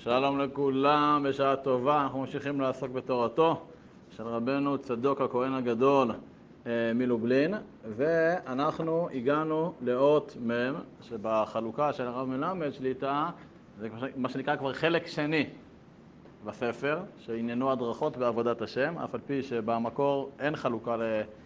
שלום לכולם, בשעה טובה. אנחנו ממשיכים לעסוק בתורתו של רבנו צדוק הכהן הגדול מלובלין, ואנחנו הגענו לאות מ' שבחלוקה של הרב מלמד שליטה, זה מה שנקרא כבר חלק שני בספר, שעניינו הדרכות בעבודת השם, אף על פי שבמקור אין חלוקה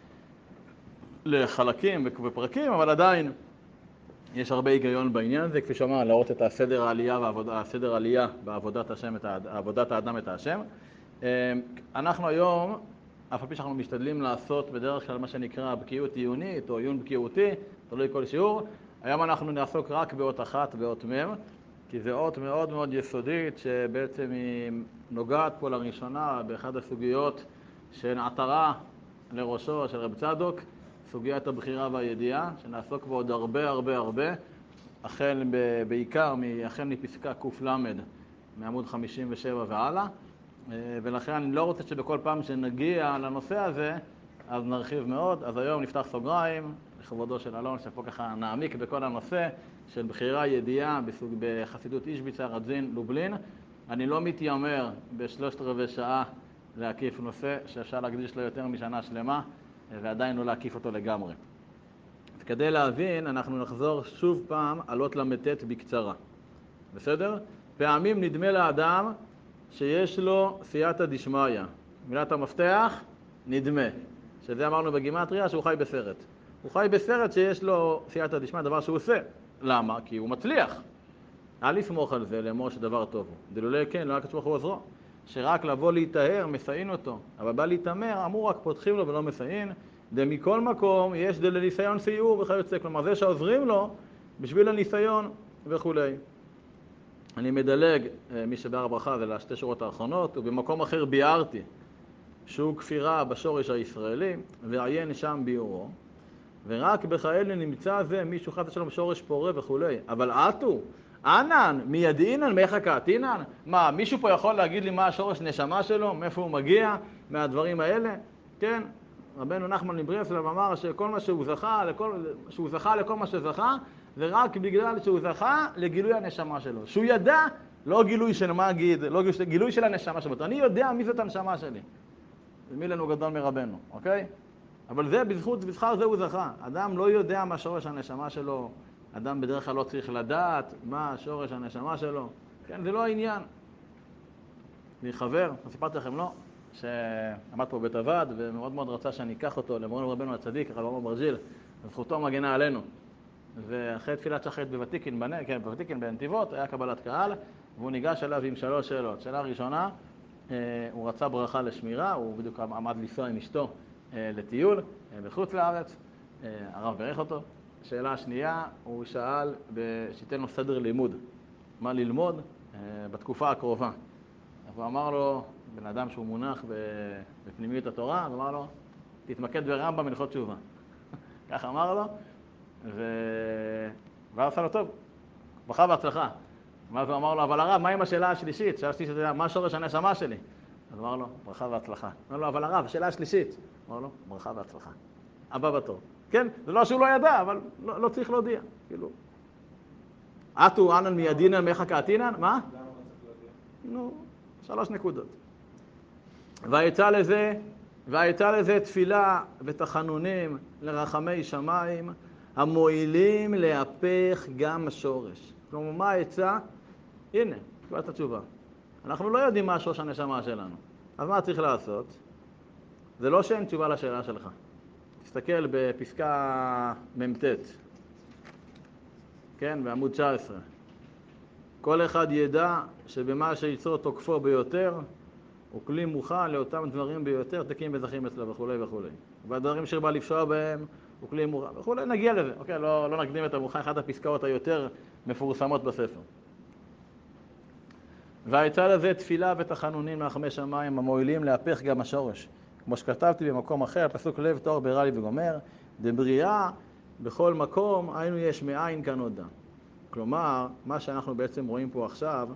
לחלקים ופרקים, אבל עדיין יש הרבה היגיון בעניין הזה, כפי שאמר, להראות את הסדר העלייה בעבודת השם, עבודת האדם את השם. אנחנו היום, אף על פי שאנחנו משתדלים לעשות בדרך כלל מה שנקרא בקיאות עיונית או עיון בקיאותי, תלוי כל שיעור, היום אנחנו נעסוק רק באות אחת, באות מ', כי זו אות מאוד מאוד יסודית, שבעצם היא נוגעת פה לראשונה באחד הסוגיות שנעתרה לראשו של רב צדוק, סוגיית הבחירה והידיעה, שנעסוק בו עוד הרבה, החל מפסקה ק"ל מעמוד 57 והלאה, ולכן אני לא רוצה שבכל פעם שנגיע לנושא הזה, אז נרחיב מאוד. אז היום נפתח סוגריים, לכבודו של אלון, שפה ככה נעמיק בכל הנושא של בחירה ידיעה בחסידות אישביץ רדזין לובלין. אני לא מתיימר ב3/4 שעה להקיף נושא שאפשר להקדיש לו יותר משנה שלמה, ועדיין לא להקיף אותו לגמרי. כדי להבין, אנחנו נחזור שוב פעם על אות ל"ט בקצרה. בסדר? פעמים נדמה לאדם שיש לו סייעתא דשמיא. מילת המפתח, נדמה. שזה אמרנו בגימטריה שהוא חי בסרט. הוא חי בסרט שיש לו סייעתא דשמיא, דבר שהוא עושה. למה? כי הוא מצליח. אל לסמוך על זה, לאמור שדבר טוב הוא. דלולי כן, לא הקדוש ברוך הוא עזרו. שרק לבוא להיטהר, מסעין אותו. אבל בא להתאמר, אמרו רק פותחים לו ולא מסעין. מכל מקום יש לניסיון סיור וכיוצא. כלומר, זה שעוזרים לו בשביל הניסיון וכו'. אני מדלג, מי שבהר ברכה זה לשתי שורות האחרונות, ובמקום אחר ביארתי שהוא כפירה בשורש הישראלי, ועיין שם ביאורו, ורק בכאלה נמצא זה מישהו חס ושלום שורש פורה וכו'. אבל עטו, ענן, מידעינן, מאיך קעתינן? מה, מישהו פה יכול להגיד לי מה השורש נשמה שלו? מאיפה הוא מגיע? מהדברים האלה? כן? רבנו נחמן מברסלב אמר שכל מה שהוא זכה, לכל מה שזכה, זה רק בגלל שהוא זכה לגילוי הנשמה שלו. שהוא ידע, לא גילוי של מגיד, לא גילוי של הנשמה שלו. אני יודע מי זאת הנשמה שלי. ומי לנו גדול מרבנו, אוקיי? אבל זה בזכות, בשכר זה הוא זכה. אדם לא יודע מה שורש הנשמה שלו. אדם בדרך כלל לא צריך לדעת מה שורש הנשמה שלו. כן, זה לא העניין. לי חבר, סיפרתי לכם לא, שעמד פה בית הוועד ומאוד מאוד רצה שאני אקח אותו למורנו רבנו הצדיק, הרב עמר ברג'יל, וזכותו מגנה עלינו. ואחרי תפילת שחרית בוותיקין בנתיבות, היה קבלת קהל, והוא ניגש אליו עם 3 שאלות. שאלה ראשונה, הוא רצה ברכה לשמירה, הוא בדיוק עמד לנסוע עם אשתו לטיול בחוץ לארץ, הרב ברך אותו. שאלה השנייה, הוא שאל שייתן לו סדר לימוד, מה ללמוד בתקופה הקרובה. אז הוא אמר לו, בן אדם שהוא מונח בפנימיות התורה, הוא אמר לו, תתמקד ברמב"ם הלכות תשובה. כך אמר לו, ואז עשה לו טוב, ברכה והצלחה. ואז הוא אמר לו, אבל הרב, מה עם השאלה השלישית? שאלה השלישית, מה שורש הנשמה שלי? אז אמר לו, ברכה והצלחה. אמר לו, אבל הרב, השאלה השלישית. אמר לו, ברכה והצלחה. הבא בתור. כן, זה לא שהוא לא ידע, אבל לא צריך להודיע. כאילו, עטו ענן מידינן מאיך קעתינן? מה? למה צריך להודיע? נו, 3 נקודות. והייתה לזה תפילה ותחנונים לרחמי שמיים, המועילים להפך גם השורש. כלומר, מה העצה? הנה, קיבלת התשובה. אנחנו לא יודעים מה השורש הנשמה שלנו. אז מה צריך לעשות? זה לא שאין תשובה לשאלה שלך. תסתכל בפסקה מ"ט, כן, בעמוד 19. כל אחד ידע שבמה שיצור תוקפו ביותר, הוא כלי מוכן לאותם דברים ביותר, תקים וזכים אצלו וכו' וכו'. והדברים שבא לפשוע בהם, הוא כלי מוכן וכו'. נגיע לזה, אוקיי? לא נקדים את המוכן, אחת הפסקאות היותר מפורסמות בספר. והייתה לזה תפילה ותחנונים לרחמי שמיים, המועילים להפך גם השורש. כמו שכתבתי במקום אחר, פסוק לב תור ברא לי וגומר, דבריאה בכל מקום, היינו יש מאין כאן הודע. כלומר, מה שאנחנו בעצם רואים פה עכשיו,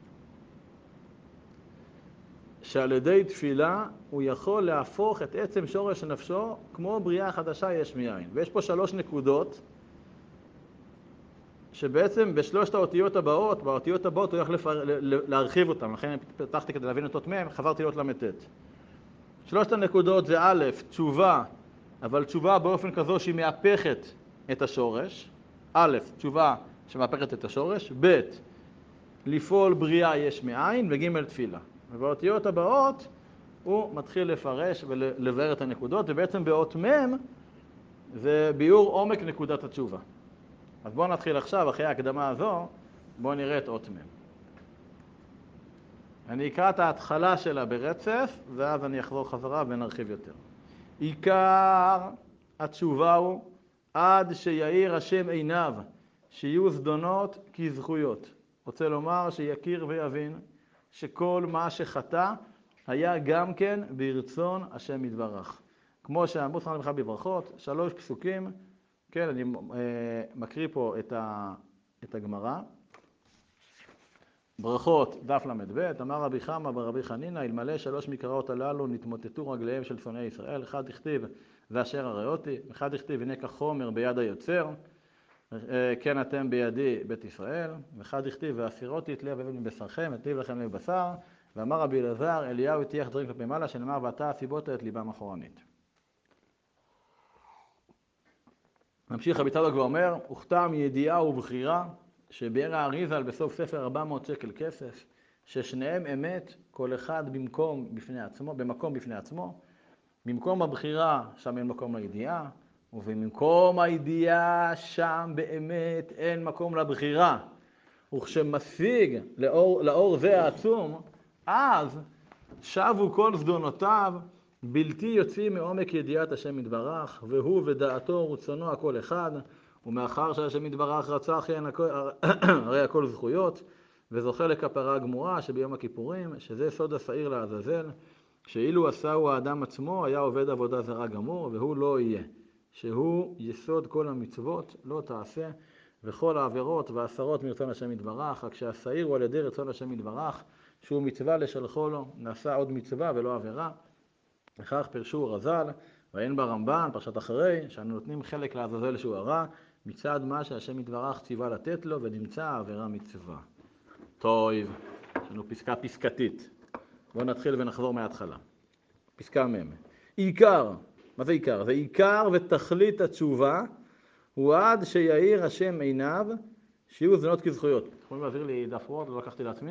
שעל ידי תפילה הוא יכול להפוך את עצם שורש נפשו כמו בריאה חדשה יש מאין. ויש פה 3 נקודות שבעצם בשלושת האותיות הבאות, באותיות הבאות הוא הולך להרחיב אותם, לכן פתחתי כדי להבין את אות מ', חזרתי לאות ל"ט. שלושת הנקודות זה א', תשובה, אבל תשובה באופן כזו שהיא מהפכת את השורש. א', תשובה שמהפכת את השורש, ב', לפעול בריאה יש מאין, וג' תפילה. ובאותיות הבאות הוא מתחיל לפרש ולבאר את הנקודות, ובעצם באות מ' זה ביאור עומק נקודת התשובה. אז בואו נתחיל עכשיו, אחרי ההקדמה הזו, בואו נראה את אות מ'. אני אקרא את ההתחלה שלה ברצף, ואז אני אחזור חזרה ונרחיב יותר. עיקר התשובה הוא עד שיאיר השם עיניו, שיהיו זדונות כזכויות. רוצה לומר שיכיר ויבין שכל מה שחטא היה גם כן ברצון השם יתברך. כמו שאמרו זכרנו לברכה בברכות, 3 פסוקים, כן, אני מקריא פה את הגמרא. ברכות, דף ל"ב, אמר רבי חמא ברבי חנינא, אלמלא 3 מקראות הללו נתמוטטו רגליהם של שונאי ישראל. אחד הכתיב ואשר הראותי, אחד הכתיב הנה כחומר ביד היוצר, כן אתם בידי בית ישראל, ואחד הכתיב והסירותי את לב אבן מבשרכם, אטיב לכם לב בשר, ואמר רבי אלעזר, אליהו הטיח דברים כלפי מעלה, שנאמר ואתה הסיבות את ליבם אחורנית. ממשיך רבי צדוק ואומר, וכתב ידיעה ובחירה, שביאר האריז"ל בסוף ספר 400 שקל כסף, ששניהם אמת, כל אחד במקום בפני עצמו. במקום הבחירה שם אין מקום לידיעה, ובמקום הידיעה שם באמת אין מקום לבחירה. וכשמשיג לאור זה העצום, אז שבו כל זדונותיו בלתי יוצאים מעומק ידיעת השם יתברך, והוא ודעתו ורצונו הכל אחד, ומאחר שהשם יתברך רצה הרי הכל זכויות, וזוכה לכפרה גמורה שביום הכיפורים, שזה סוד השעיר לעזאזל, שאילו עשהו האדם עצמו היה עובד עבודה זרה גמור, והוא לא יהיה. שהוא יסוד כל המצוות, לא תעשה, וכל העבירות והעשרות מרצון השם יתברך, רק שהשעיר הוא על ידי רצון השם יתברך, שהוא מצווה לשלחו לו, נעשה עוד מצווה ולא עבירה. לכך פרשו רז"ל, ואין ברמב"ן, פרשת אחרי, שאנו נותנים חלק לעזאזל שהוא הרע, מצד מה שהשם יתברך ציווה לתת לו, ונמצא העבירה מצווה. טוב, יש לנו פסקה פסקתית. בואו נתחיל ונחזור מההתחלה. פסקה מ'. עיקר, מה זה עיקר? זה עיקר ותכלית התשובה, הוא עד שיאיר השם עיניו, שיהיו זדונות כזכויות. יכולים להעביר לי דף וורד, לא לקחתי לעצמי?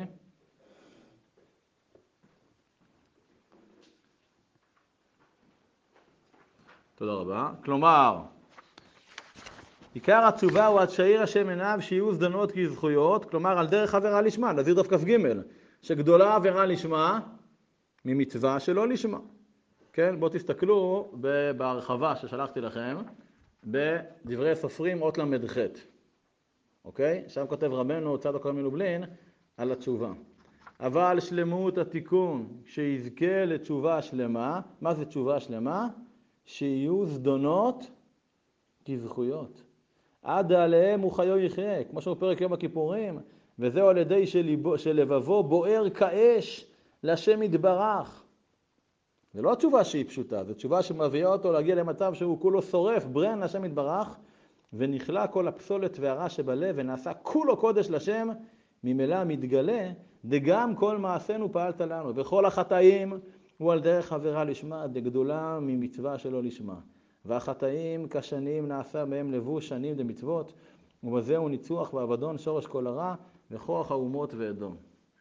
תודה רבה. כלומר, עיקר התשובה הוא עד שיאיר השם עיניו, שיהיו זדונות כזכויות, כלומר על דרך עבירה לשמה, נזיר דף כ"ג, שגדולה עבירה לשמה ממצווה שלא לשמה. כן, בואו תסתכלו בהרחבה ששלחתי לכם, בדברי סופרים אות ל"ח. אוקיי? שם כותב רבנו צדוק מלובלין על התשובה. אבל שלמות התיקון, שיזכה לתשובה שלמה, מה זה תשובה שלמה? שיהיו זדונות כזכויות. עד עליהם הוא חיו יחיה, כמו שהוא פרק יום הכיפורים, וזהו על ידי שלבבו בוער כאש להשם יתברך. זה לא התשובה שהיא פשוטה, זו תשובה שמביאה אותו להגיע למצב שהוא כולו שורף, ברן להשם יתברך, ונכלה כל הפסולת והרע שבלב, ונעשה כולו קודש לשם, ממילא מתגלה, דגם כל מעשינו פעלת לנו, וכל החטאים הוא על דרך עבירה לשמה, דגדולה ממצווה שלא לשמה. והחטאים כשנים נעשה בהם לבוש שנים דמצוות, ובזהו ניצוח ואבדון שורש כל הרע, וכוח האומות ואדום.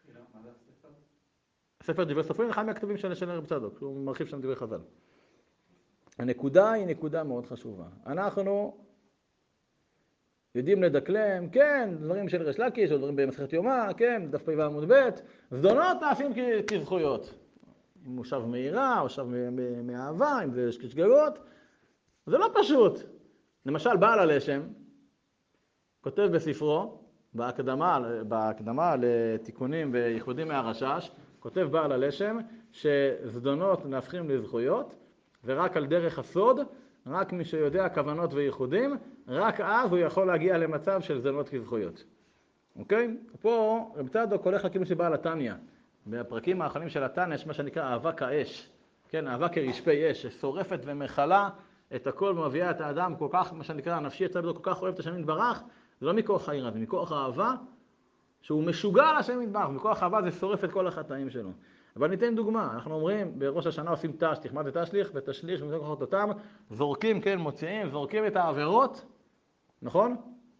ספר דברי סופרים, אחד מהכתבים של רב צדוק, הוא מרחיב שם דברי חז"ל. הנקודה היא נקודה מאוד חשובה. אנחנו יודעים לדקלם, כן, דברים של ריש לקיש, או דברים במסכת יומא, כן, דף פ"ו עמוד ב', זדונות נעשים כזכויות. אם הוא שב מהירה, או שב מאהבה, אם זה שגגות, זה לא פשוט. למשל, בעל הלשם, כותב בספרו, בהקדמה לתיקונים וייחודים מהרשש, כותב בעל הלשם שזדונות נהפכים לזכויות, ורק על דרך הסוד, רק מי שיודע כוונות וייחודים, רק אז הוא יכול להגיע למצב של זדונות כזכויות. אוקיי? פה רב צדוק הולך לכיוון שבעל התניא. בפרקים האחרונים של התניא יש מה שנקרא אהבה כאש. כן, אהבה כרשפי אש, ששורפת ומחלה את הכל ומביאה את האדם כל כך, מה שנקרא, הנפשי יצא בזה כל כך אוהב את השם יתברך, זה לא מכוח היראה, זה מכוח האהבה, שהוא משוגע על השם יתברך, מכוח האהבה זה שורף את כל החטאים שלו. אבל ניתן דוגמה, אנחנו אומרים, בראש השנה עושים תשליך, מה זה תשליך? ותשליך שמתוך חטאותם, זורקים, כן, מוציאים, זורקים את העבירות, נכון?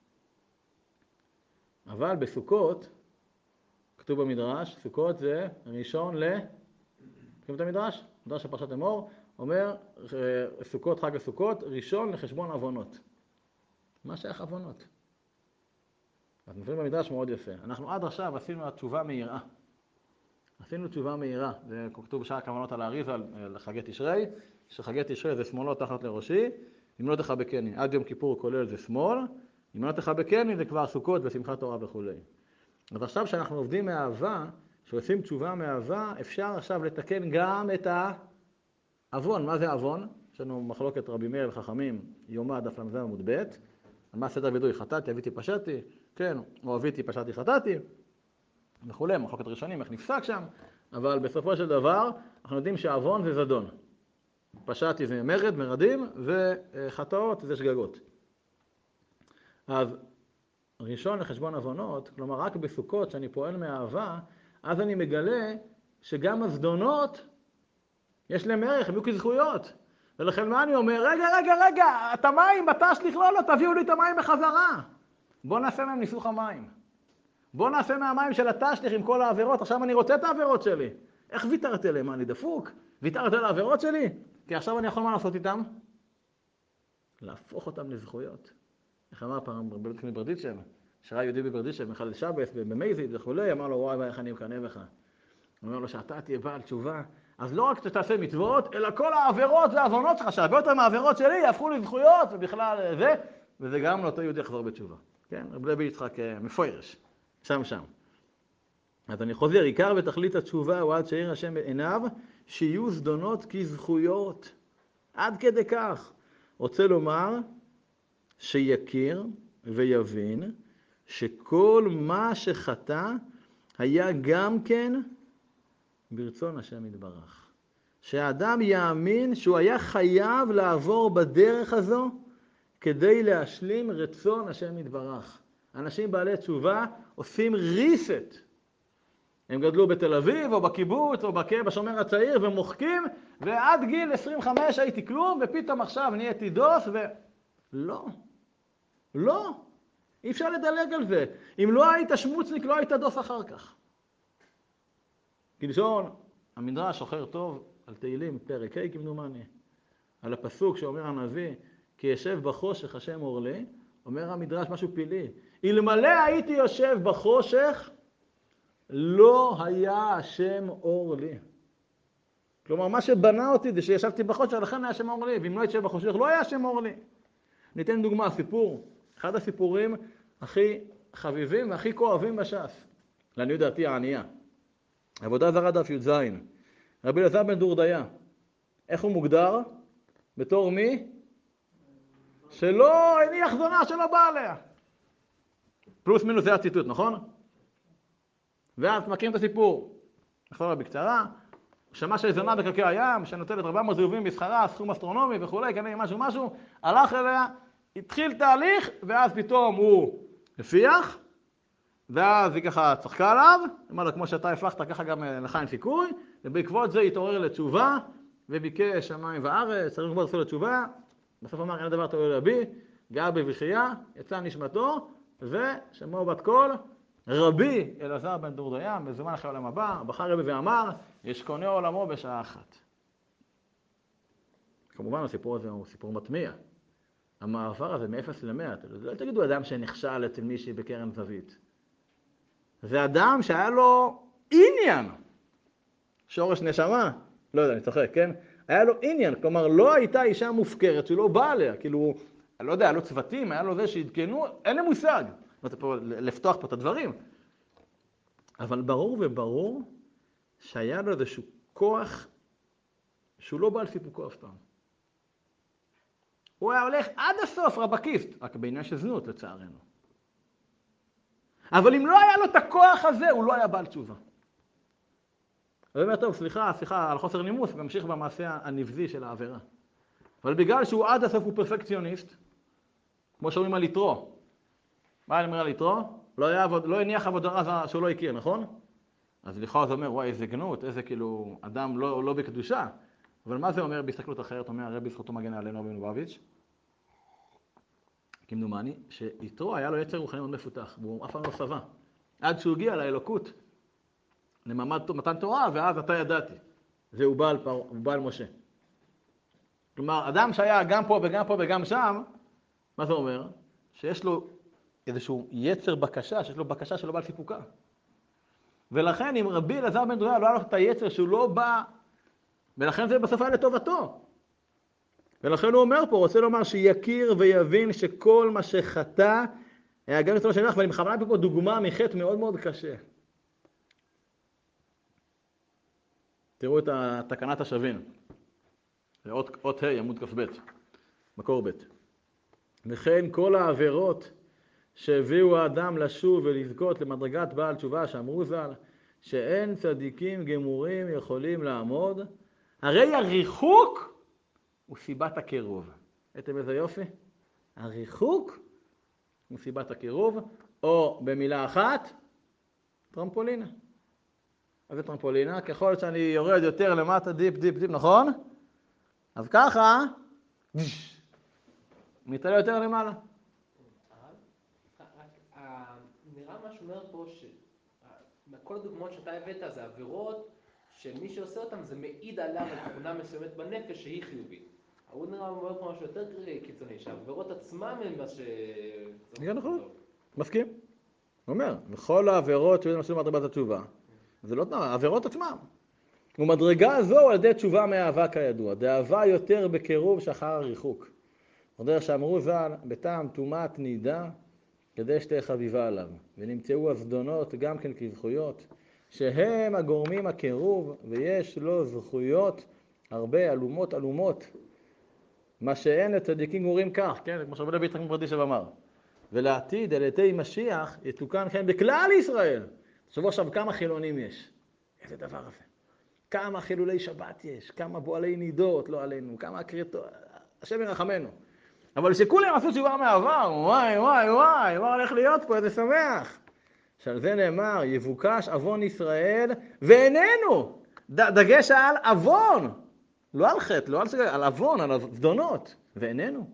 אבל בסוכות, כתוב במדרש, סוכות זה ראשון מכירים את המדרש? מדרש של פרשת אמור, אומר, סוכות, חג הסוכות, ראשון לחשבון עוונות. מה שייך עוונות? אנחנו מבינים במדרש מאוד יפה. אנחנו עד עכשיו עשינו תשובה מהירה. עשינו תשובה מהירה. זה כתוב בשאר הכוונות על האריזה, לחגי תשרי, שחגי תשרי זה שמאלו תחת לראשי, אם לא תחבקני. עד יום כיפור כולל זה שמאל, אם לא תחבקני זה כבר סוכות ושמחת תורה וכו'. אז עכשיו שאנחנו עובדים מאהבה, שעושים תשובה מאהבה, אפשר עכשיו לתקן גם את העוון. מה זה עוון? יש לנו מחלוקת רבי מאיר וחכמים, יומא דף ל"ז עמוד ב', על מה סדר וידוי, חטאתי, אביתי, פשעתי, כן, או אביתי, פשעתי, חטאתי, וכו', מחלוקת ראשונים, איך נפסק שם, אבל בסופו של דבר, אנחנו יודעים שהעוון זה זדון. פשעתי זה מרדים, וחטאות זה שגגות. אז ראשון לחשבון עוונות, כלומר רק בסוכות שאני פועל מאהבה, אז אני מגלה שגם הזדונות יש להם ערך, הם יהיו כזכויות. ולכן מה אני אומר? רגע, את המים בתשליך לא, תביאו לי את המים בחזרה. בוא נעשה מהם ניסוך המים. בוא נעשה מהמים של התשליך עם כל העבירות, עכשיו אני רוצה את העבירות שלי. איך ויתרת אליהם? אני דפוק? ויתרת על העבירות שלי? כי עכשיו אני יכול מה לעשות איתם? להפוך אותם לזכויות. איך אמר פעם ברדיצ'ב, שראה יהודי בברדיצ'ב, מחלל שבס, במייזיד וכולי, אמר לו, וואי, איך אני מקנא בך. הוא אומר לו, שאתה תהיה בעל תשובה, אז לא רק שתעשה מצוות, אלא כל העבירות והעוונות שלך, שהרבה יותר מהעבירות שלי, יהפכו לזכויות, ובכלל זה, וזה גם לאותו יהודי יחזור בתשובה. כן? רבי לוי יצחק מפוירש, שם. אז אני חוזר, עיקר ותכלית התשובה הוא עד שירא השם בעיניו, שיהיו זדונות כזכויות. עד כדי כך. רוצה לומר שיכיר ויבין שכל מה שחטא היה גם כן ברצון השם יתברך. שהאדם יאמין שהוא היה חייב לעבור בדרך הזו כדי להשלים רצון השם יתברך. אנשים בעלי תשובה עושים ריסט. הם גדלו בתל אביב או בקיבוץ או בשומר הצעיר ומוחקים, ועד גיל 25 הייתי כלום ופתאום עכשיו נהייתי דוס לא. אי אפשר לדלג על זה. אם לא היית שמוצניק לא היית דוס אחר כך. כלשון, המדרש שוחר טוב על תהילים, פרק ה' כמדומני, על הפסוק שאומר הנביא, כי ישב בחושך השם אור לי, אומר המדרש משהו פילי. אלמלא הייתי יושב בחושך, לא היה השם אור לי. כלומר, מה שבנה אותי זה שישבתי בחושך, לכן היה השם אור לי, ואם לא הייתי יושב בחושך, לא היה השם אור לי. ניתן דוגמה, סיפור, אחד הסיפורים הכי חביבים והכי כואבים בש"ס, לעניות דעתי הענייה. עבודה זרה דף י"ז, רבי אלעזר בן דורדיה, איך הוא מוגדר? בתור מי? שלא הניח זונה שלא בא עליה. פלוס מינוס זה הציטוט, נכון? ואז מכירים את הסיפור. נחזור לה בקצרה, שמע שיש זונה בקרקעי הים, שנוטלת 400 זהובים בשכרה, סכום אסטרונומי וכולי, כנראה משהו, הלך אליה, התחיל תהליך, ואז פתאום הוא הפיח, ואז היא ככה צחקה עליו, אמר לו, כמו שאתה הפכת, ככה גם לך אין סיכוי, ובעקבות זה התעורר לתשובה, וביקש שמיים וארץ, צריך כבר לעשות לתשובה, בסוף אמר, אין הדבר תעולה בי, גאה בבכייה, יצא נשמתו, ושמו בת קול, רבי אלעזר בן דורדיה, מזומן אחרי העולם הבא, בחר רבי ואמר, ישכונה עולמו בשעה אחת. כמובן הסיפור הזה הוא סיפור מטמיע. המעבר הזה מ-0 ל-100, לא תגידו אדם שנכשל אצל מישהי בקרן זווית. זה אדם שהיה לו עניין. שורש נשמה, לא יודע, אני צוחק, כן? היה לו עניין, כלומר לא הייתה אישה מופקרת שלא באה עליה, כאילו, אני לא יודע, היה לו צוותים, היה לו זה שהתקנו, אין לי מושג. לפתוח פה את הדברים. אבל ברור וברור שהיה לו איזשהו כוח שהוא לא בא על סיפוקו אף פעם. הוא היה הולך עד הסוף רבקיסט, רק בעניין של זנות לצערנו. אבל אם לא היה לו את הכוח הזה, הוא לא היה בעל תשובה. הוא אומר, טוב, סליחה על חוסר נימוס, ממשיך במעשה הנבזי של העבירה. אבל בגלל שהוא עד הסוף הוא פרפקציוניסט, כמו שאומרים על יתרו, מה אני אומר על יתרו? לא הניח עבודה זרה שהוא לא הכיר, נכון? אז לכאורה זה אומר, וואי, איזה גנות, איזה כאילו אדם לא בקדושה. אבל מה זה אומר בהסתכלות אחרת? אומר הרבי זכותו מגן עלינו רבי מלובביץ', כמדומני, שיתרו היה לו יצר רוחני מאוד מפותח, והוא אף פעם לא שבע. עד שהוא הגיע לאלוקות, למעמד מתן תורה, ואז אתה ידעתי. והוא בעל משה. כלומר, אדם שהיה גם פה וגם פה וגם שם, מה זה אומר? שיש לו איזשהו יצר בקשה, שיש לו בקשה שלא בא לסיפוקה. ולכן אם רבי אלעזר בן דוריה לא היה לו את היצר שהוא לא בא, ולכן זה בסוף היה לטובתו. ולכן הוא אומר פה, רוצה לומר שיכיר ויבין שכל מה שחטא היה גם לצלו שנח, ואני בכוונה פה דוגמה מחטא מאוד מאוד קשה. תראו את תקנת השווין. זה אות ה' עמוד כ"ב, מקור ב'. וכן כל העבירות שהביאו האדם לשוב ולזכות למדרגת בעל תשובה, שאמרו ז"ל, שאין צדיקים גמורים יכולים לעמוד, הרי הריחוק הוא סיבת הקירוב. ראיתם איזה יופי? הריחוק הוא סיבת הקירוב, או במילה אחת, טרמפולינה. אז זה טרמפולינה, ככל שאני יורד יותר למטה, דיפ, נכון? אז ככה, מתעלה יותר למעלה. נראה מה שאומר פה, כל הדוגמאות שאתה הבאת זה עבירות שמי שעושה אותם זה מעיד עליו על תכונה מסוימת בנפש שהיא חיובית. הוא נראה אומר פה משהו יותר קיצוני, שהעבירות עצמם הם מה ש... כן, נכון. מסכים. הוא אומר, וכל העבירות שיודעים משהו מדרגת התשובה, זה לא תנועה, העבירות עצמם. ומדרגה זו על ידי תשובה מאהבה כידוע, דאהבה יותר בקירוב שאחר הריחוק. דרך שאמרו ז"ל, בטעם טומאת נידה, כדי שתהיה חביבה עליו. ונמצאו הזדונות גם כן כזכויות, שהם הגורמים הקירוב, ויש לו זכויות הרבה אלומות. מה שאין לצדיקים גמורים כך, כן? כמו שרבי לוי יצחק מברדיצ'ב אמר. ולעתיד, על ידי משיח, יתוקן כן בכלל ישראל. תחשבו עכשיו כמה חילונים יש. איזה דבר הזה. כמה חילולי שבת יש, כמה בועלי נידות, לא עלינו, כמה קריטות, השם ירחמנו. אבל שכולם עשו תשובה מהעבר, וואי, מה הולך להיות פה, איזה שמח. שעל זה נאמר, יבוקש אבון ישראל, ואיננו. דגש על אבון, לא על חטא, לא על אבון, על הזדונות, ואיננו.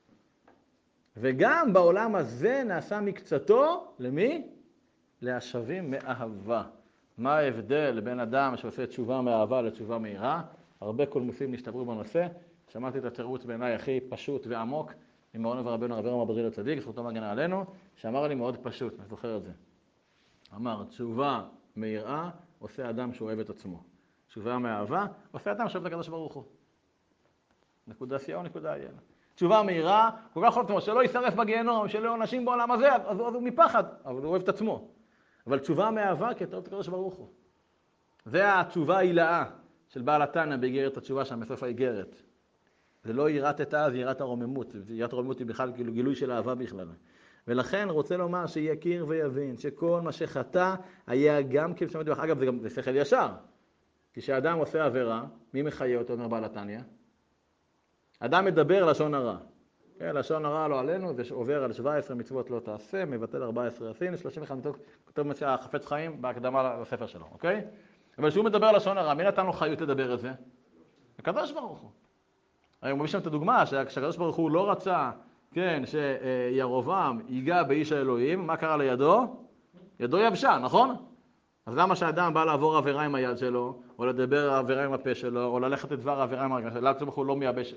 וגם בעולם הזה נעשה מקצתו, למי? להשבים מאהבה. מה ההבדל בין אדם שעושה תשובה מאהבה לתשובה מהירה? הרבה קולמוסים נשתברו בנושא. שמעתי את התירוץ בעיניי הכי פשוט ועמוק, ממורנו ורבנו רבי רמא בזיל הצדיק, זכותו מגנה עלינו, שאמר לי מאוד פשוט, אני זוכר את זה. אמר, תשובה מהירה עושה אדם שאוהב את עצמו. תשובה מאהבה עושה אדם שאוהב את הקדוש ברוך הוא. נקודה סיעה או נקודה עיין. תשובה מהירה, כל כך חושב שלא יישרף בגיהנום, שלא אנשים בעולם הזה, אז הוא מפחד, אבל הוא אוהב את עצמו. אבל תשובה מאהבה כי אתה אוהב את הקדוש ברוך הוא. זה התשובה העילאה של בעל התנא באיגרת התשובה שם בסוף האיגרת. זה לא יראת את אז, יראת הרוממות. יראת הרוממות היא בכלל גילוי של אהבה בכלל. ולכן רוצה לומר שיכיר ויבין שכל מה שחטא היה גם כבשמת דבח. אגב, זה שכל ישר. כשאדם עושה עבירה, מי מחיה אותו, אומר בעל התניא? אדם מדבר לשון הרע. כן, לשון הרע לא עלינו, זה עובר על 17 מצוות לא תעשה, מבטל 14 עשין, 31 מצוות, כתוב מציע חפץ חיים בהקדמה לספר שלו, אוקיי? אבל שהוא מדבר לשון הרע, מי נתן לו חיות לדבר את זה? הקדוש ברוך הוא. אני מביא שם את הדוגמה, שהקדוש ברוך הוא לא רצה, כן, שירובעם ייגע באיש האלוהים, מה קרה לידו? ידו יבשה, נכון? אז למה שהאדם בא לעבור עבירה עם היד שלו, או לדבר עבירה עם הפה שלו, או ללכת לדבר עבירה עם הרגע שלו, הקדוש ברוך הוא לא מייבש.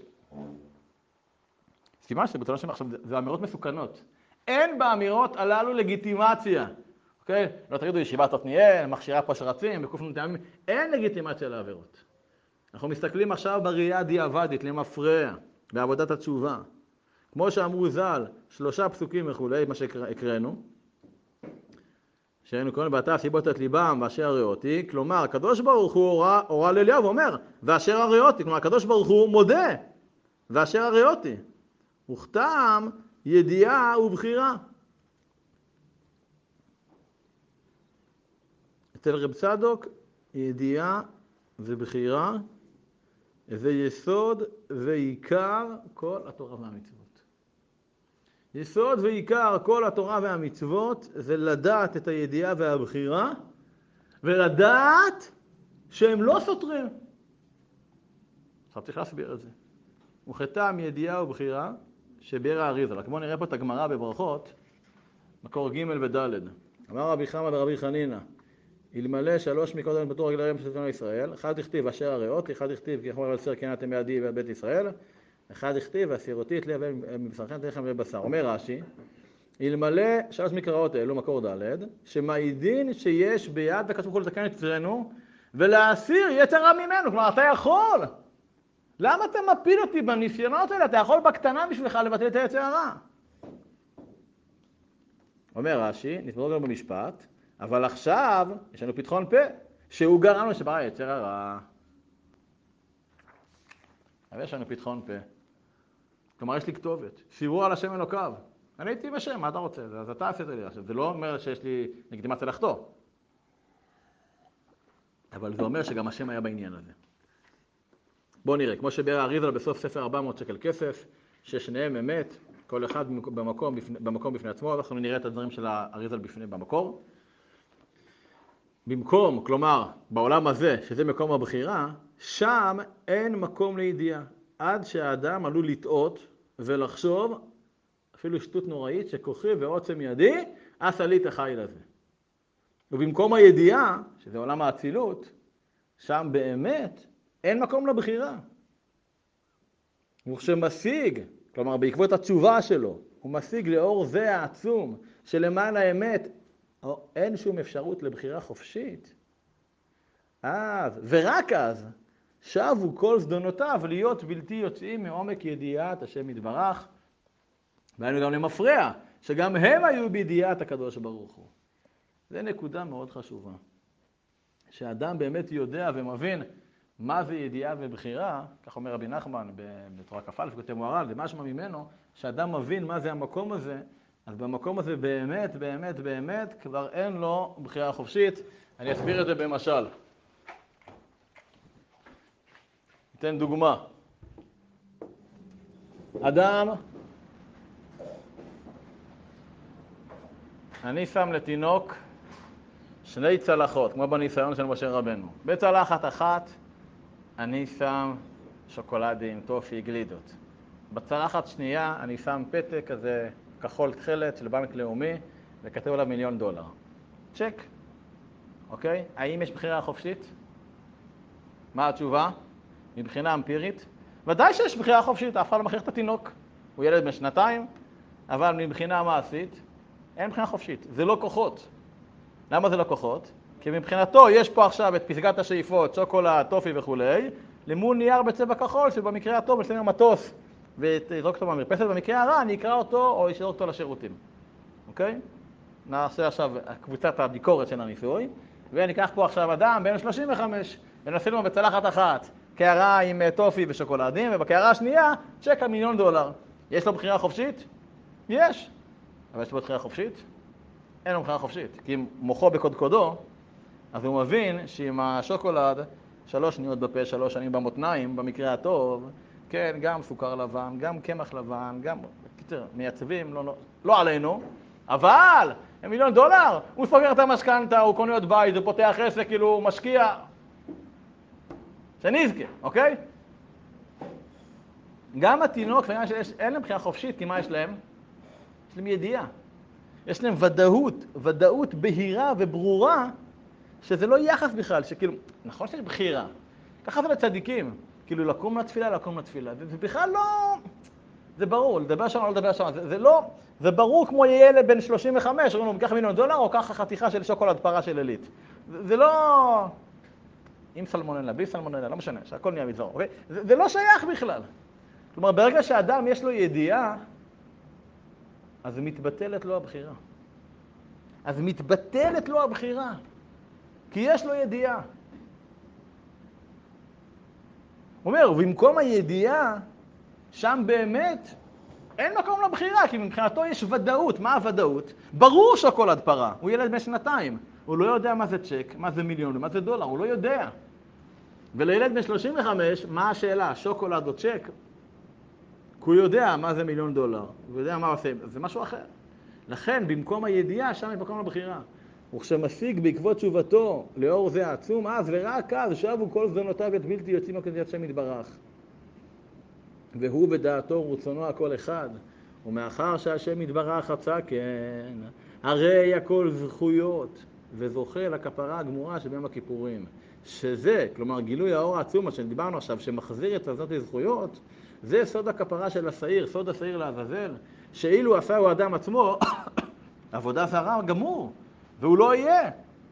סימן שבתורה שם עכשיו, זה אמירות מסוכנות. אין באמירות הללו לגיטימציה. אוקיי? לא תגידו ישיבת עתניאל, מכשירה פה שרצים, בקופנו טעמים. אין לגיטימציה לעבירות. אנחנו מסתכלים עכשיו בראייה דיעבדית, למפרע, בעבודת התשובה. כמו שאמרו ז"ל, 3 פסוקים וכולי, מה שהקראנו, שהיינו קוראים בעתה סיבות את ליבם ואשר הראותי, כלומר, הקדוש ברוך הוא הורה לאליהו ואומר, ואשר הראותי, כלומר, הקדוש ברוך הוא מודה, ואשר הראותי. וכתב ידיעה ובחירה. אצל רב צדוק, ידיעה ובחירה, זה יסוד ועיקר כל התורה והמצוות. יסוד ועיקר כל התורה והמצוות זה לדעת את הידיעה והבחירה, ולדעת שהם לא סותרים. עכשיו צריך להסביר את זה. וכתם ידיעה ובחירה שביאר האריז"ל. כמו נראה פה את הגמרא בברכות, מקור ג' וד'. אמר רבי חמא דרבי חנינא, אלמלא שלוש מקודם בתור רגליהם של צבא ישראל, אחד הכתיב אשר הריאות, אחד הכתיב כי חומר אסר קנאתם בידי בית ישראל, אחד הכתיב והסירותי את לב מבשרכם תלכם לבשר. אומר רש"י, אלמלא שלוש מקראות אלו, מקור ד', שמעידין שיש ביד וכתוב כל לתקן את יצרנו ולהסיר יתר רע ממנו. כלומר, אתה יכול. למה אתה מפיל אותי בניסיונות האלה? אתה יכול בקטנה בשבילך לבטל את היצר הרע. אומר רש"י, נתמודד גם במשפט, אבל עכשיו יש לנו פתחון פה, שהוא גרם לנו שברא יצר הרע. אבל יש לנו פתחון פה. כלומר, יש לי כתובת. סירו על השם אלוקיו. אני הייתי בשם, מה אתה רוצה? אז אתה עשית לי עכשיו. זה לא אומר שיש לי לגיטימציה לחטוא. אבל זה אומר שגם השם היה בעניין הזה. בואו נראה, כמו שביאר האריז"ל בסוף ספר 400 שקל כסף, ששניהם אמת, כל אחד במקום בפני עצמו, אנחנו נראה את הדברים של האריז"ל במקור. במקום, כלומר, בעולם הזה, שזה מקום הבחירה, שם אין מקום לידיעה, עד שהאדם עלול לטעות ולחשוב, אפילו שטות נוראית, שכוחי ועוצם ידי, עשה לי את החיל הזה. ובמקום הידיעה, שזה עולם האצילות, שם באמת אין מקום לבחירה. וכשמשיג, כלומר בעקבות התשובה שלו, הוא משיג לאור זה העצום, שלמען האמת אין שום אפשרות לבחירה חופשית. אז, ורק אז, שבו כל זדונותיו להיות בלתי יוצאים מעומק ידיעת השם יתברך, והיינו גם למפרע, שגם הם היו בידיעת הקדוש ברוך הוא. זו נקודה מאוד חשובה. שאדם באמת יודע ומבין מה זה ידיעה ובחירה, כך אומר רבי נחמן בתורה כ"א וכותב מוהר"ל, זה משמע ממנו, שאדם מבין מה זה המקום הזה, אז במקום הזה באמת, באמת, באמת, כבר אין לו בחירה חופשית. אני אסביר את זה במשל. ניתן דוגמה. אדם, אני שם לתינוק שני צלחות, כמו בניסיון של משה רבנו. בצלחת אחת אני שם שוקולדים, טופי, גלידות. בצלחת שנייה אני שם פתק כזה כחול תכלת של בנק לאומי וכתב עליו $1,000,000. צ'ק. אוקיי? האם יש בחירה חופשית? מה התשובה? מבחינה אמפירית? ודאי שיש בחירה חופשית, אף אחד לא מכריח את התינוק. הוא ילד בן 2, אבל מבחינה מעשית אין בחירה חופשית. זה לא כוחות. למה זה לא כוחות? כי מבחינתו יש פה עכשיו את פסגת השאיפות, שוקולד, טופי וכו', למול נייר בצבע כחול, שבמקרה הטוב יש לנו מטוס, ותזרוק אותו במרפסת, במקרה הרע אני אקרא אותו או ישרוק אותו לשירותים. אוקיי? נעשה עכשיו קבוצת הביקורת של הניסוי, וניקח פה עכשיו אדם בן 35, ונשים לו בצלחת אחת, קערה עם טופי ושוקולדים, ובקערה השנייה צ'ק על $1,000,000. יש לו בחירה חופשית? יש. אבל יש לו בחירה חופשית? אין לו בחירה חופשית, כי אם מוחו בקודקודו, אז הוא מבין שעם השוקולד 3 שניות בפה, 3 שנים במותניים, במקרה הטוב, כן, גם סוכר לבן, גם קמח לבן, גם, קיצר, מייצבים, לא עלינו, אבל $1,000,000, הוא סוגר את המשכנתה, הוא קונה עוד בית, הוא פותח עסק, כאילו הוא משקיע, שנזכה, אוקיי? גם התינוק, אין להם בחירה חופשית, כי מה יש להם? יש להם ידיעה. יש להם ודאות בהירה וברורה, שזה לא יחס בכלל, שכאילו, נכון שיש בחירה, ככה זה לצדיקים, כאילו לקום לתפילה, זה בכלל לא, זה ברור, לדבר שם או לא לדבר שם, זה לא, זה ברור כמו ילד בן 35, אומרים לו, קח $1,000,000 או קח חתיכה של שוקולד פרה של עילית. זה לא, עם סלמונלה, בלי סלמונלה, לא משנה, שהכל נהיה מזור, אוקיי? זה לא שייך בכלל. כלומר, ברגע שאדם יש לו ידיעה, אז מתבטלת לו הבחירה. כי יש לו ידיעה. הוא אומר, ובמקום הידיעה, שם באמת אין מקום לבחירה, כי מבחינתו יש ודאות. מה הוודאות? ברור שוקולד פרה, הוא ילד בן 2, הוא לא יודע מה זה צ'ק, מה זה $1,000,000, מה זה דולר, הוא לא יודע. ולילד בן 35, מה השאלה? שוקולד או צ'ק? כי הוא יודע מה זה $1,000,000, הוא יודע מה עושה, זה משהו אחר. לכן, במקום הידיעה, שם יש מקום לבחירה. וכשמשיג בעקבות תשובתו לאור זה העצום, אז ורק אז שבו כל זדונותיו את בלתי יוצאים כדי השם יתברך. והוא בדעתו ורצונו הכל אחד, ומאחר שהשם יתברך רצה כן, הרי הכל זכויות, וזוכה לכפרה הגמורה שביום הכיפורים. שזה, כלומר גילוי האור העצום, מה שדיברנו עכשיו, שמחזיר את הזאת הזכויות, זה סוד הכפרה של השעיר, סוד השעיר לעזאזל, שאילו עשה הוא האדם עצמו, עבודה זרה גמור, והוא לא יהיה.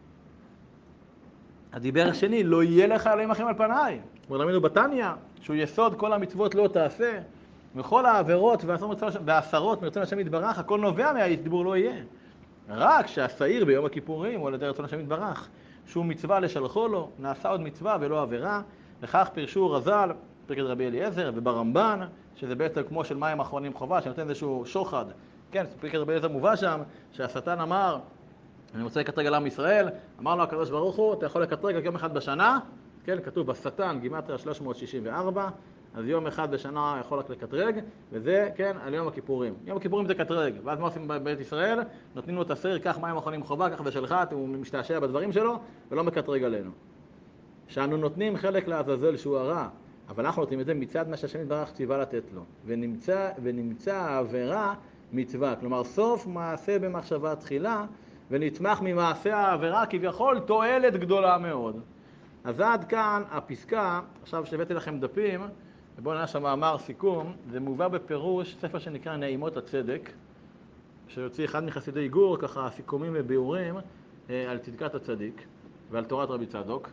הדיבר השני, לא יהיה לך אלוהים אחרים על פניי. כמו למדנו בתניא, שהוא יסוד כל המצוות לא תעשה, וכל העבירות והעשרות מרצון השם יתברך, הכל נובע מהדיבור לא יהיה. רק שהשעיר ביום הכיפורים הוא על ידי רצון השם יתברך, שהוא מצווה לשלחו לו, נעשה עוד מצווה ולא עבירה, לכך פירשו רז"ל, פרקת רבי אליעזר, וברמב"ן, שזה בעצם כמו של מים אחרונים חובה, שנותן איזשהו שוחד. כן, פרקת רבי אליעזר מובא שם, שהשטן אמר, אני רוצה לקטרג על עם ישראל, אמר לו הקדוש ברוך הוא, אתה יכול לקטרג רק יום אחד בשנה, כן, כתוב בשטן, גימטריה 364, אז יום אחד בשנה יכול רק לקטרג, וזה, כן, על יום הכיפורים. יום הכיפורים זה קטרג, ואז מה עושים בבית ישראל? נותנים לו את השעיר, כך מים אחרונים חובה, כך בשלך, הוא משתעשע בדברים שלו, ולא מקטרג עלינו. שאנו נותנים חלק לעזאזל שהוא הרע, אבל אנחנו נותנים את זה מצד מה שהשם יתברך ציווה לתת לו. ונמצא העבירה מצווה, כלומר סוף מעשה במחשבה תחילה, ונצמח ממעשה העבירה כביכול תועלת גדולה מאוד. אז עד כאן הפסקה, עכשיו שהבאתי לכם דפים, ובואו נראה שהמאמר סיכום, זה מובא בפירוש ספר שנקרא נעימות הצדק, שיוציא אחד מחסידי גור, ככה סיכומים וביאורים על צדקת הצדיק ועל תורת רבי צדוק.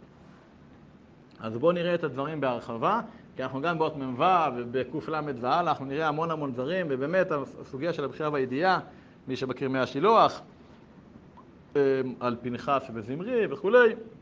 אז בואו נראה את הדברים בהרחבה, כי אנחנו גם באות מ"ו ובק"ל והלאה, אנחנו נראה המון דברים, ובאמת הסוגיה של הבחירה והידיעה, מי שמכיר מהשילוח, על פנחס וזמרי וכו',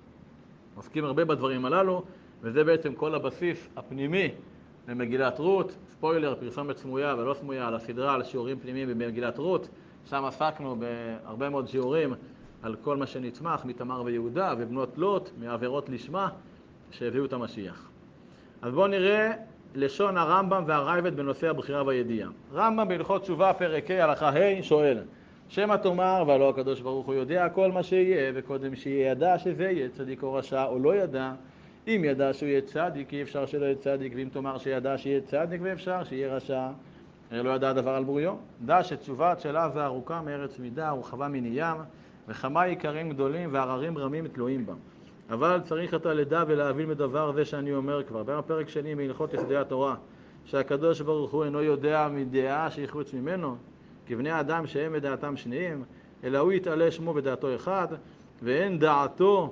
עוסקים הרבה בדברים הללו, וזה בעצם כל הבסיס הפנימי למגילת רות. ספוילר, פרסומת סמויה ולא סמויה על הסדרה, על שיעורים פנימיים במגילת רות. שם עסקנו בהרבה מאוד שיעורים על כל מה שנצמח מתמר ויהודה ובנות לוט, מעבירות לשמה שהביאו את המשיח. אז בואו נראה לשון הרמב"ם והרייבד בנושא הבחירה והידיעה. רמב"ם בהלכות תשובה פרק ה' הלכה ה' שואל, שמא תאמר והלא הקדוש ברוך הוא יודע כל מה שיהיה, וקודם שיהיה ידע שזה יהיה צדיק או רשע, או לא ידע. אם ידע שהוא יהיה צדיק, אי אפשר שלא יהיה צדיק, ואם תאמר שידע שיהיה צדיק ואפשר שיהיה רשע, לא ידע הדבר על בוריו. דע שתשובת שלה זה ארוכה מארץ מידה, ורחבה מני ים, וכמה עיקרים גדולים והררים רמים תלויים בה. אבל צריך אתה לדע ולהבין מדבר זה שאני אומר כבר, בפרק שני מהלכות יסודי התורה, שהקדוש ברוך הוא אינו יודע מדעה שהיא חוץ ממנו, כבני אדם שהם בדעתם שניים, אלא הוא יתעלה שמו בדעתו אחד, ואין דעתו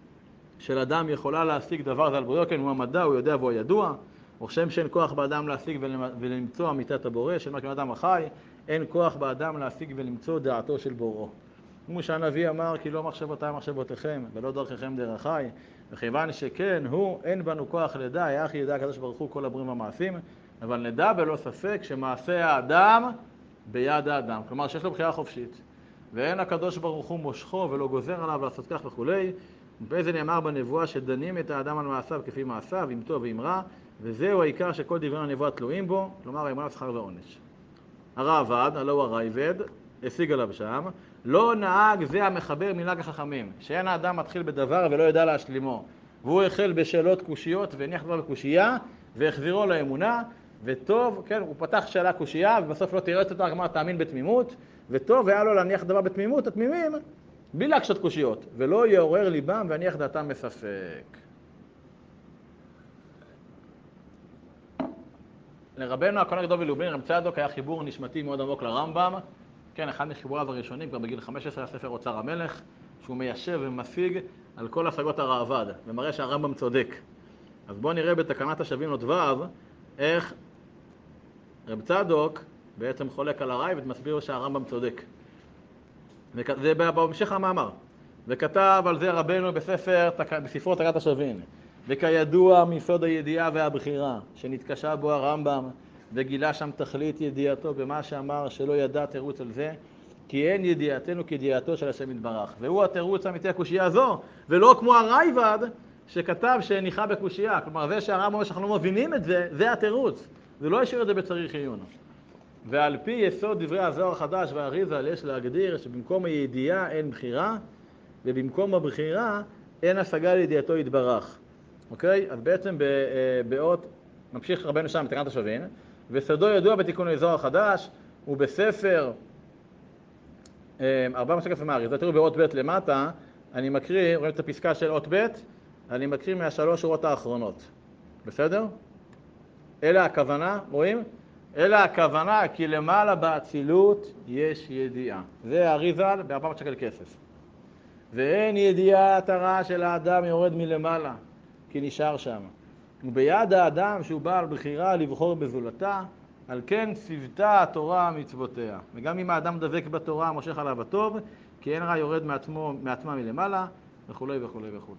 של אדם יכולה להשיג דבר זה על בוריו, כן הוא המדע, הוא יודע והוא ידוע, וכשם שאין כוח באדם להשיג ולמצוא אמיתת הבורא, שאין רק אדם החי, אין כוח באדם להשיג ולמצוא דעתו של בוראו. כמו שהנביא אמר, כי לא מחשבותיי מחשבותיכם, ולא דרככם דרכי, וכיוון שכן הוא, אין בנו כוח לדע, איך ידע הקדוש ברוך הוא כל הבריאים והמעשים, אבל נדע בלא ספק שמעשה האדם ביד האדם, כלומר שיש לו בחירה חופשית, ואין הקדוש ברוך הוא מושכו ולא גוזר עליו לעשות כך וכולי, ובאיזה נאמר בנבואה שדנים את האדם על מעשיו כפי מעשיו, אם טוב ואם רע, וזהו העיקר שכל דברי הנבואה תלויים בו, כלומר אמונה שכר ועונש. הרעב"ד, הלוא הרייבד, השיג עליו שם, לא נהג זה המחבר מנהג החכמים, שאין האדם מתחיל בדבר ולא ידע להשלימו, והוא החל בשאלות קושיות והניח דבר בקושייה והחזירו לאמונה, וטוב, כן, הוא פתח שאלה קושייה ובסוף לא תראה אותה, כלומר תאמין בתמימות, וטוב היה לו להניח דבר בתמימות, התמימים, בלי להקשות קושיות, ולא יעורר ליבם והניח דעתם בספק. לרבנו הכהן הגדול מלובלין, רב צדוק, היה חיבור נשמתי מאוד עמוק לרמב"ם, כן, אחד מחיבוריו הראשונים, כבר בגיל 15, הספר אוצר המלך, שהוא מיישב ומשיג על כל השגות הרעב"ד, ומראה שהרמב"ם צודק. אז בואו נראה בתקנת השבים נ"ו, איך רב צדוק בעצם חולק על הרייבד ומסביר שהרמב"ם צודק. זה בהמשך המאמר. וכתב על זה רבנו בספרו תקנת השבים. וכידוע מסוד הידיעה והבחירה, שנתקשה בו הרמב"ם, וגילה שם תכלית ידיעתו במה שאמר שלא ידע תירוץ על זה, כי אין ידיעתנו כידיעתו של השם יתברך. והוא התירוץ האמיתי הקושייה הזו, ולא כמו הרייבד שכתב שהניחה בקושייה. כלומר, זה שהרמב"ם אומר שאנחנו לא מבינים את זה, זה התירוץ. זה לא השאיר את זה בצריך עיון. ועל פי יסוד דברי הזוהר החדש והאריז"ל יש להגדיר שבמקום הידיעה אין בחירה, ובמקום הבחירה אין השגה לידיעתו יתברך. אוקיי? אז בעצם באות, ממשיך רבנו שם בתקנת השבים, וסודו ידוע בתיקון הזוהר החדש, ובספר 400 שקף מהאריז"ל, תראו באות ב' למטה, אני מקריא, רואים את הפסקה של אות ב', אני מקריא מהשלוש שורות האחרונות. בסדר? אלה הכוונה, רואים? אלה הכוונה, כי למעלה באצילות יש ידיעה. זה האריז"ל ב-400 שקל כסף. ואין ידיעת הרע של האדם יורד מלמעלה, כי נשאר שם. וביד האדם שהוא בעל בחירה לבחור בזולתה, על כן ציוותה התורה מצוותיה. וגם אם האדם דבק בתורה, מושך עליו הטוב, כי אין רע יורד מעצמה מלמעלה, וכו' וכו' וכו'.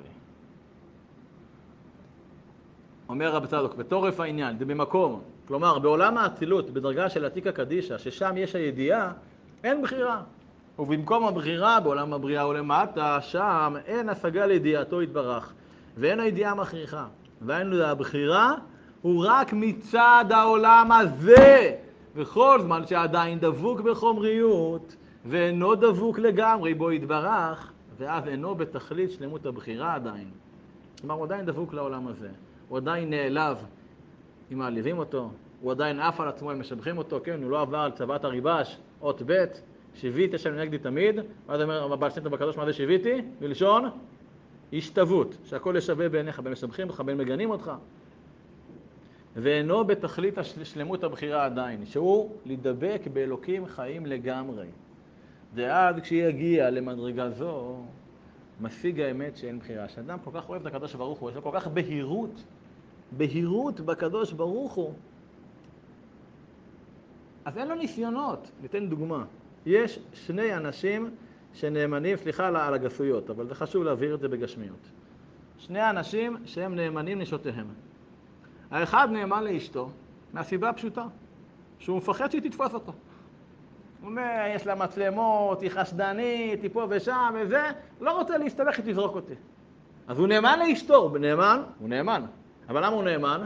אומר רב צדוק, בתורף העניין, זה במקום, כלומר בעולם האצילות, בדרגה של עתיקה קדישה, ששם יש הידיעה, אין בחירה. ובמקום הבחירה, בעולם הבריאה ולמטה, שם אין השגה לידיעתו יתברך, ואין הידיעה מכריחה. והיינו, הבחירה הוא רק מצד העולם הזה, וכל זמן שעדיין דבוק בחומריות, ואינו דבוק לגמרי בו יתברך, ואז אינו בתכלית שלמות הבחירה עדיין. כלומר, הוא עדיין דבוק לעולם הזה. הוא עדיין נעלב אם מעליבים אותו, הוא עדיין עף על עצמו אם משבחים אותו, כן, הוא לא עבר על צוות הריבש, אות ב', שיוויתי השם נגדי תמיד. מה זה אומר הבעל שם טוב בקדוש, מה זה שיוויתי? בלשון השתוות, שהכל ישווה בעיניך, בין משבחים לך, בין מגנים אותך. ואינו בתכלית שלמות הבחירה עדיין, שהוא לדבק באלוקים חיים לגמרי. ועד כשיגיע למדרגה זו, משיג האמת שאין בחירה. שאדם כל כך אוהב את הקדוש ברוך הוא, יש לו כל כך בהירות בקדוש ברוך הוא, אז אין לו ניסיונות. ניתן דוגמה. יש שני אנשים שנאמנים, סליחה על הגסויות, אבל זה חשוב להבהיר את זה בגשמיות. שני אנשים שהם נאמנים נשותיהם. האחד נאמן לאשתו, מהסיבה הפשוטה, שהוא מפחד שהיא תתפוס אותו. הוא אומר, יש לה מצלמות, היא חשדנית, היא פה ושם וזה, לא רוצה להסתבך, היא תזרוק אותי. אז הוא נאמן לאשתו, הוא נאמן. אבל למה הוא נאמן?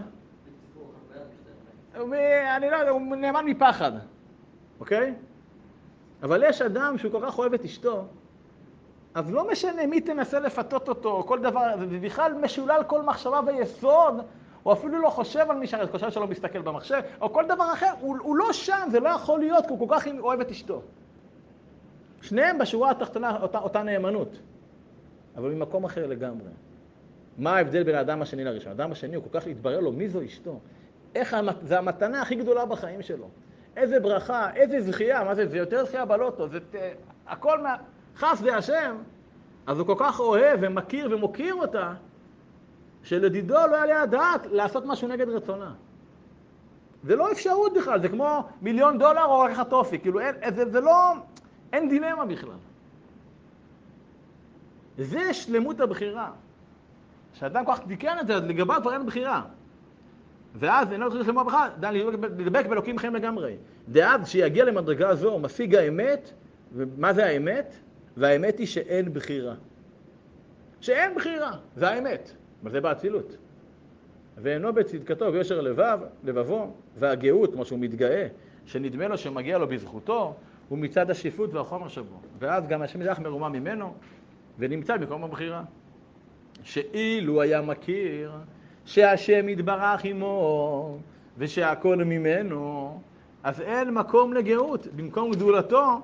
אני לא יודע, הוא נאמן מפחד, אוקיי? אבל יש אדם שהוא כל כך אוהב את אשתו, אז לא משנה מי תנסה לפתות אותו, כל דבר, זה בכלל משולל כל מחשבה ויסוד, הוא אפילו לא חושב על מי חושב שלא מסתכל במחשב, או כל דבר אחר, הוא לא שם, זה לא יכול להיות, כי הוא כל כך אוהב את אשתו. שניהם בשורה התחתונה אותה נאמנות, אבל ממקום אחר לגמרי. מה ההבדל בין האדם השני לראשון? האדם השני הוא כל כך להתברר לו מי זו אשתו. זה המתנה הכי גדולה בחיים שלו. איזה ברכה, איזה זכייה, מה זה? זה יותר זכייה בלוטו, זה הכל חס והשם. אז הוא כל כך אוהב ומכיר ומוקיר אותה, שלדידו לא יעלה הדעת לעשות משהו נגד רצונה. זה לא אפשרות בכלל, זה כמו $1,000,000 או רק חטופי, כאילו זה לא, אין דילמה בכלל. זה שלמות הבחירה. כשאדם כל כך תיקן את זה, אז לגביו כבר אין בחירה. ואז אינו צריך לשמוע בכלל, לדבק באלוקים חיים לגמרי. דאז שיגיע למדרגה הזו, הוא משיג האמת, ומה זה האמת? והאמת היא שאין בחירה. שאין בחירה, זה האמת. אבל זה באצילות. ואינו בצדקתו ויושר לבבו, והגאות, כמו שהוא מתגאה, שנדמה לו שמגיע לו בזכותו, הוא מצד השיפוט והחומר שבו. ואז גם השם יזרח מרומם ממנו, ונמצא במקום הבחירה. שאילו היה מכיר שהשם יתברך עמו, ושהכל ממנו, אז אין מקום לגאות, במקום גדולתו,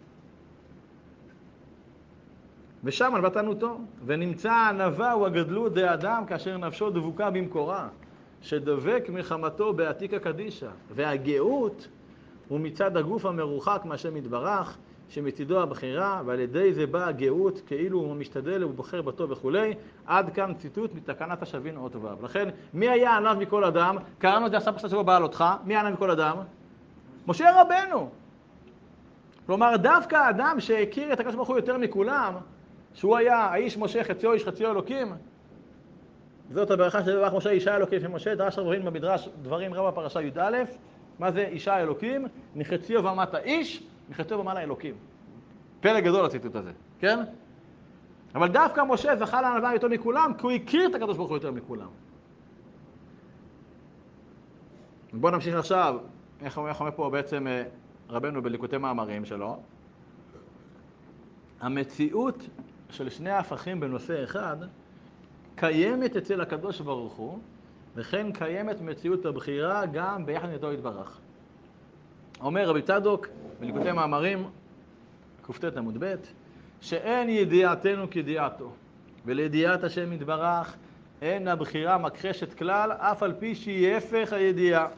ושם על מתנותו. ונמצא הענווה הוא הגדלות דאדם כאשר נפשו דבוקה במקורה, שדבק מלחמתו בעתיקה קדישה. והגאות הוא מצד הגוף המרוחק מהשם יתברך, שמצידו הבחירה, ועל ידי זה באה הגאות כאילו הוא משתדל ובוחר בטוב וכו'. עד כאן ציטוט מתקנת השבין אות ו'. לכן, מי היה ענב מכל אדם? קראנו את זה עכשיו פרשת השבוע בעלותך. מי ענב מכל אדם? משה רבנו. כלומר, דווקא האדם שהכיר את הקדוש ברוך הוא יותר מכולם, שהוא היה האיש משה חציו איש חציו אלוקים, זאת הברכה של ברך משה אישה אלוקים של משה. דרש רב רהין במדרש דברים רבה פרשה י"א, מה זה אישה אלוקים? מחציו ומטה איש, מחציו ומעלה אלוקים. פלא גדול הציטוט הזה, כן? אבל דווקא משה זכה לענווה יותר מכולם, כי הוא הכיר את הקדוש ברוך הוא יותר מכולם. בואו נמשיך עכשיו, איך אומר פה בעצם רבנו בליקוטי מאמרים שלו. המציאות של שני ההפכים בנושא אחד קיימת אצל הקדוש ברוך הוא, וכן קיימת מציאות הבחירה גם ביחד איתו יתברך. אומר רבי צדוק בליקוטי מאמרים, קופטת עמוד ב', שאין ידיעתנו כידיעתו, ולידיעת השם יתברך אין הבחירה מכחשת כלל, אף על פי שהיא הפך הידיעה.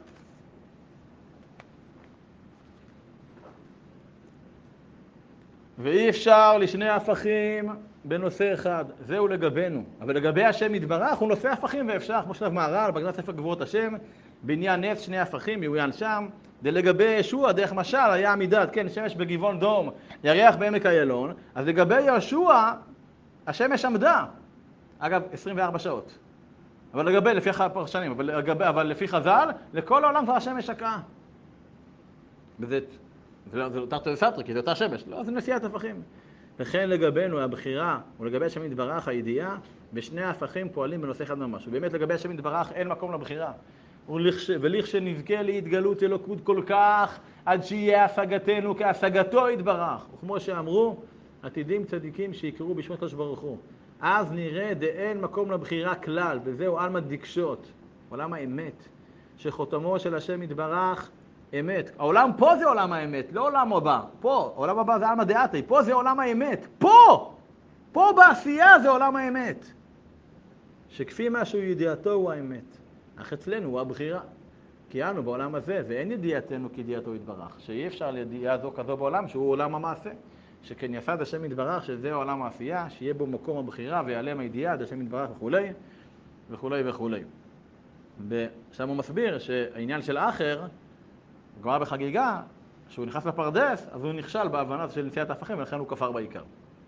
ואי אפשר לשני הפכים בנושא אחד, זהו לגבינו. אבל לגבי השם יתברך הוא נושא הפכים ואפשר, כמו שלב מהר"ל, בגלל ספר גבורות השם, בעניין נס שני הפכים, יעוין שם. ולגבי ישוע, דרך משל, היה עמידת, כן, שמש בגבעון דום, ירח בעמק איילון. אז לגבי ישוע, השמש עמדה. אגב, 24 שעות. אבל לגבי, לפי הפרשנים, אבל לפי חז"ל, לכל העולם כבר השמש שקעה. וזה יותר סתרי, כי זה אותה שמש. לא, זה נשיאת הפכים. וכן לגבינו הבחירה, ולגבי השם יתברך הידיעה, בשני ההפכים פועלים בנושא אחד ממש. ובאמת לגבי השם יתברך אין מקום לבחירה. ולכשנזכה להתגלות אלוקות כל כך, עד שיהיה השגתנו כהשגתו יתברך. וכמו שאמרו, עתידים צדיקים שיקראו בשמו הקדוש ברוך הוא. אז נראה דאין מקום לבחירה כלל, וזהו עלמא דקשות, עולם האמת, שחותמו של השם יתברך אמת. העולם פה זה עולם האמת, לא עולם הבא. פה, העולם הבא זה עלמא דעתי, פה זה עולם האמת. פה בעשייה זה עולם האמת. שכפי משהו ידיעתו הוא האמת. אך אצלנו הוא הבחירה. כי אנו בעולם הזה, ואין ידיעתנו כידיעתו יתברך. שאי אפשר לידיעה זו כזו בעולם, שהוא עולם המעשה. שכן יסד השם יתברך, שזה עולם העשייה, שיהיה בו מקום הבחירה ויעלם הידיעה, השם יתברך וכולי, וכולי וכולי. ושם הוא מסביר שהעניין של אחר, גמרא בחגיגה, שהוא נכנס לפרדס, אז הוא נכשל בהבנה של נשיאת ההפכים, ולכן הוא כפר בעיקר.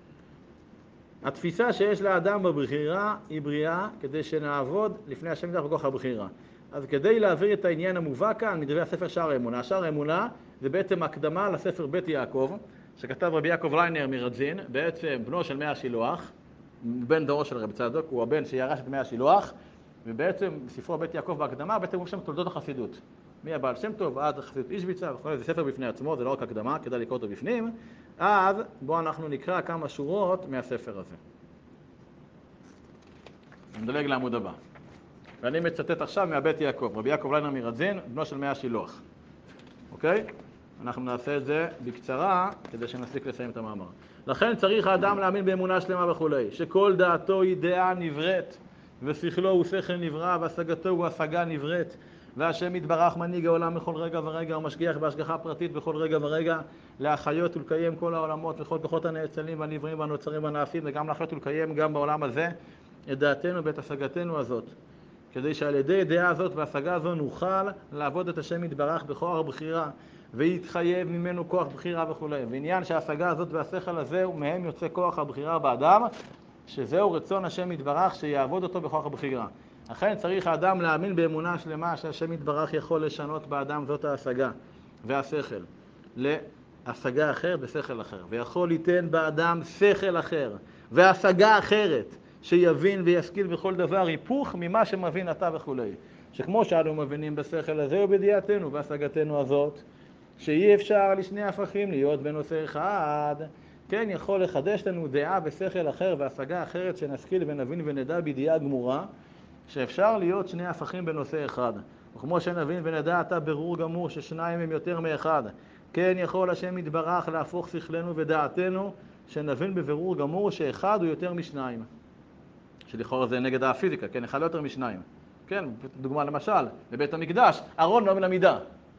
התפיסה שיש לאדם בבחירה היא בריאה, כדי שנעבוד לפני השם יתברך בכוח הבחירה. אז כדי להעביר את העניין המובא כאן, מדברי הספר שער האמונה. שער האמונה זה בעצם הקדמה לספר בית יעקב, שכתב רבי יעקב ליינר מרדזין, בעצם בנו של מי השילוח, בן דורו של רבי צדוק, הוא הבן שירש את מי השילוח, ובעצם בספרו בית יעקב בהקדמה, בעצם הוא שם תולדות החסידות. מי הבעל שם טוב עד חסידות אישביצה, זה ספר בפני עצמו, זה לא רק הקדמה, כדאי לקרוא אותו בפנים. אז בואו אנחנו נקרא כמה שורות מהספר הזה. נדלג לעמוד הבא. ואני מצטט עכשיו מהבית יעקב, רבי יעקב ליינר מרדזין, בנו של מי השילוח. אוקיי? אנחנו נעשה את זה בקצרה, כדי שנספיק לסיים את המאמר. לכן צריך האדם להאמין באמונה שלמה וכולי, שכל דעתו היא דעה נבראת, ושכלו הוא שכל נברא, והשגתו הוא השגה נבראת, והשם יתברך מנהיג העולם בכל רגע ורגע, ומשגיח בהשגחה פרטית בכל רגע ורגע, להחיות ולקיים כל העולמות וכל כוחות הנאצלים והנבראים והנוצרים והנעשים, וגם להחיות ולקיים גם בעולם הזה את דעתנו ואת השגתנו הזאת. כדי שעל ידי דעה הזאת והשגה הזו נוכל לעבוד את השם יתברך בכוח הבחירה, ויתחייב ממנו כוח בחירה וכו'. ועניין שההשגה הזאת והשכל הזה, מהם יוצא כוח הבחירה באדם, שזהו רצון השם יתברך שיעבוד אותו בכוח הבחירה. אכן צריך האדם להאמין באמונה שלמה שהשם יתברך יכול לשנות באדם זאת ההשגה והשכל להשגה אחר בשכל אחר, ויכול ליתן באדם שכל אחר והשגה אחרת שיבין וישכיל בכל דבר היפוך ממה שמבין אתה וכו'. שכמו שאנו מבינים בשכל הזה ובדיעתנו והשגתנו הזאת, שאי אפשר לשני הפכים להיות בנושא אחד, כן יכול לחדש לנו דעה ושכל אחר והשגה אחרת שנשכיל ונבין ונדע בידיעה גמורה, שאפשר להיות שני הפכים בנושא אחד. וכמו שנבין ונדע אתה ברור גמור ששניים הם יותר מאחד, כן יכול השם יתברך להפוך שכלנו ודעתנו, שנבין בבירור גמור שאחד הוא יותר משניים. שלכאורה זה נגד הפיזיקה, כן, אחד לא יותר משניים. כן, דוגמה למשל, בבית המקדש, ארון לא מן המידה.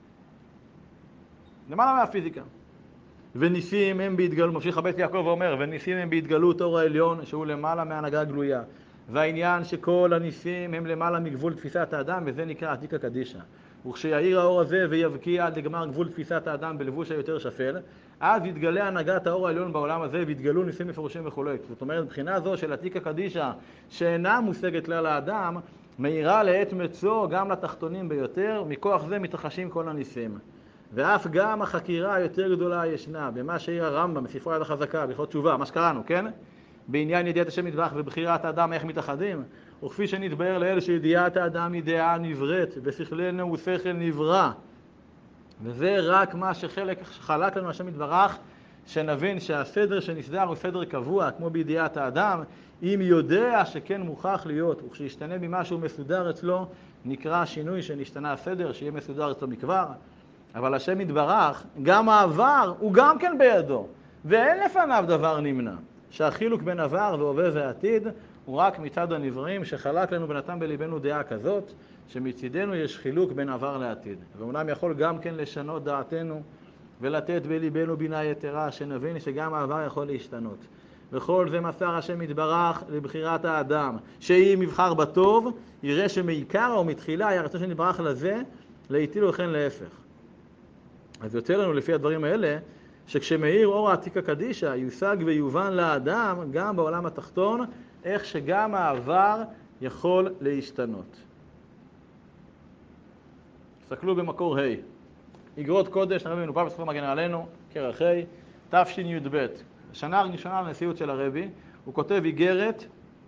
למעלה מהפיזיקה. וניסים הם בהתגלות, ממשיך הבית יעקב ואומר, וניסים הם בהתגלות אור העליון, שהוא למעלה מהנהגה גלויה. והעניין שכל הניסים הם למעלה מגבול תפיסת האדם, וזה נקרא עתיקא קדישא. וכשיעיר האור הזה ויבקיע עד לגמר גבול תפיסת האדם בלבוש היותר שפל, אז יתגלה הנהגת האור העליון בעולם הזה, ויתגלו ניסים מפורשים וכו'. זאת אומרת, מבחינה זו של עתיקא קדישא, שאינה מושגת כלל האדם, מאירה לעת מצוא גם לתחתונים ביותר, מכוח זה מתרחשים כל הניסים. ואף גם החקירה היותר גדולה ישנה, במה שהיא הרמב"ם, בספרו יד החזקה, בהלכות תשובה, מה שקראנו, כן? בעניין ידיעת השם יתברך ובחירת האדם איך מתאחדים, וכפי שנתבהר לאלה שידיעת האדם היא דעה נבראת, ושכלנו הוא שכל נברא. וזה רק מה שחלק לנו השם יתברך, שנבין שהסדר שנסדר הוא סדר קבוע, כמו בידיעת האדם, אם יודע שכן מוכרח להיות, וכשישתנה ממשהו מסודר אצלו, נקרא שינוי שנשתנה הסדר, שיהיה מסודר אצלו מכבר. אבל השם יתברך, גם העבר הוא גם כן בידו, ואין לפניו דבר נמנע. שהחילוק בין עבר והווה ועתיד הוא רק מצד הנבראים, שחלק לנו ונתן בליבנו דעה כזאת, שמצידנו יש חילוק בין עבר לעתיד. ואומנם יכול גם כן לשנות דעתנו ולתת בליבנו בינה יתרה, שנבין שגם העבר יכול להשתנות. וכל זה מסר השם יתברך לבחירת האדם, שאם יבחר בטוב, יראה שמעיקר או מתחילה היה רצון שנתברך לזה, לעתיד וכן להפך. אז יוצא לנו לפי הדברים האלה, שכשמאיר אור העתיקה קדישה, יושג ויובן לאדם, גם בעולם התחתון, איך שגם העבר יכול להשתנות. תסתכלו במקור ה' אגרות קודש, הרבי מנופף בספר מגן עלינו, כרך ה', תשי"ב. השנה הראשונה לנשיאות של הרבי, הוא כותב איגרת,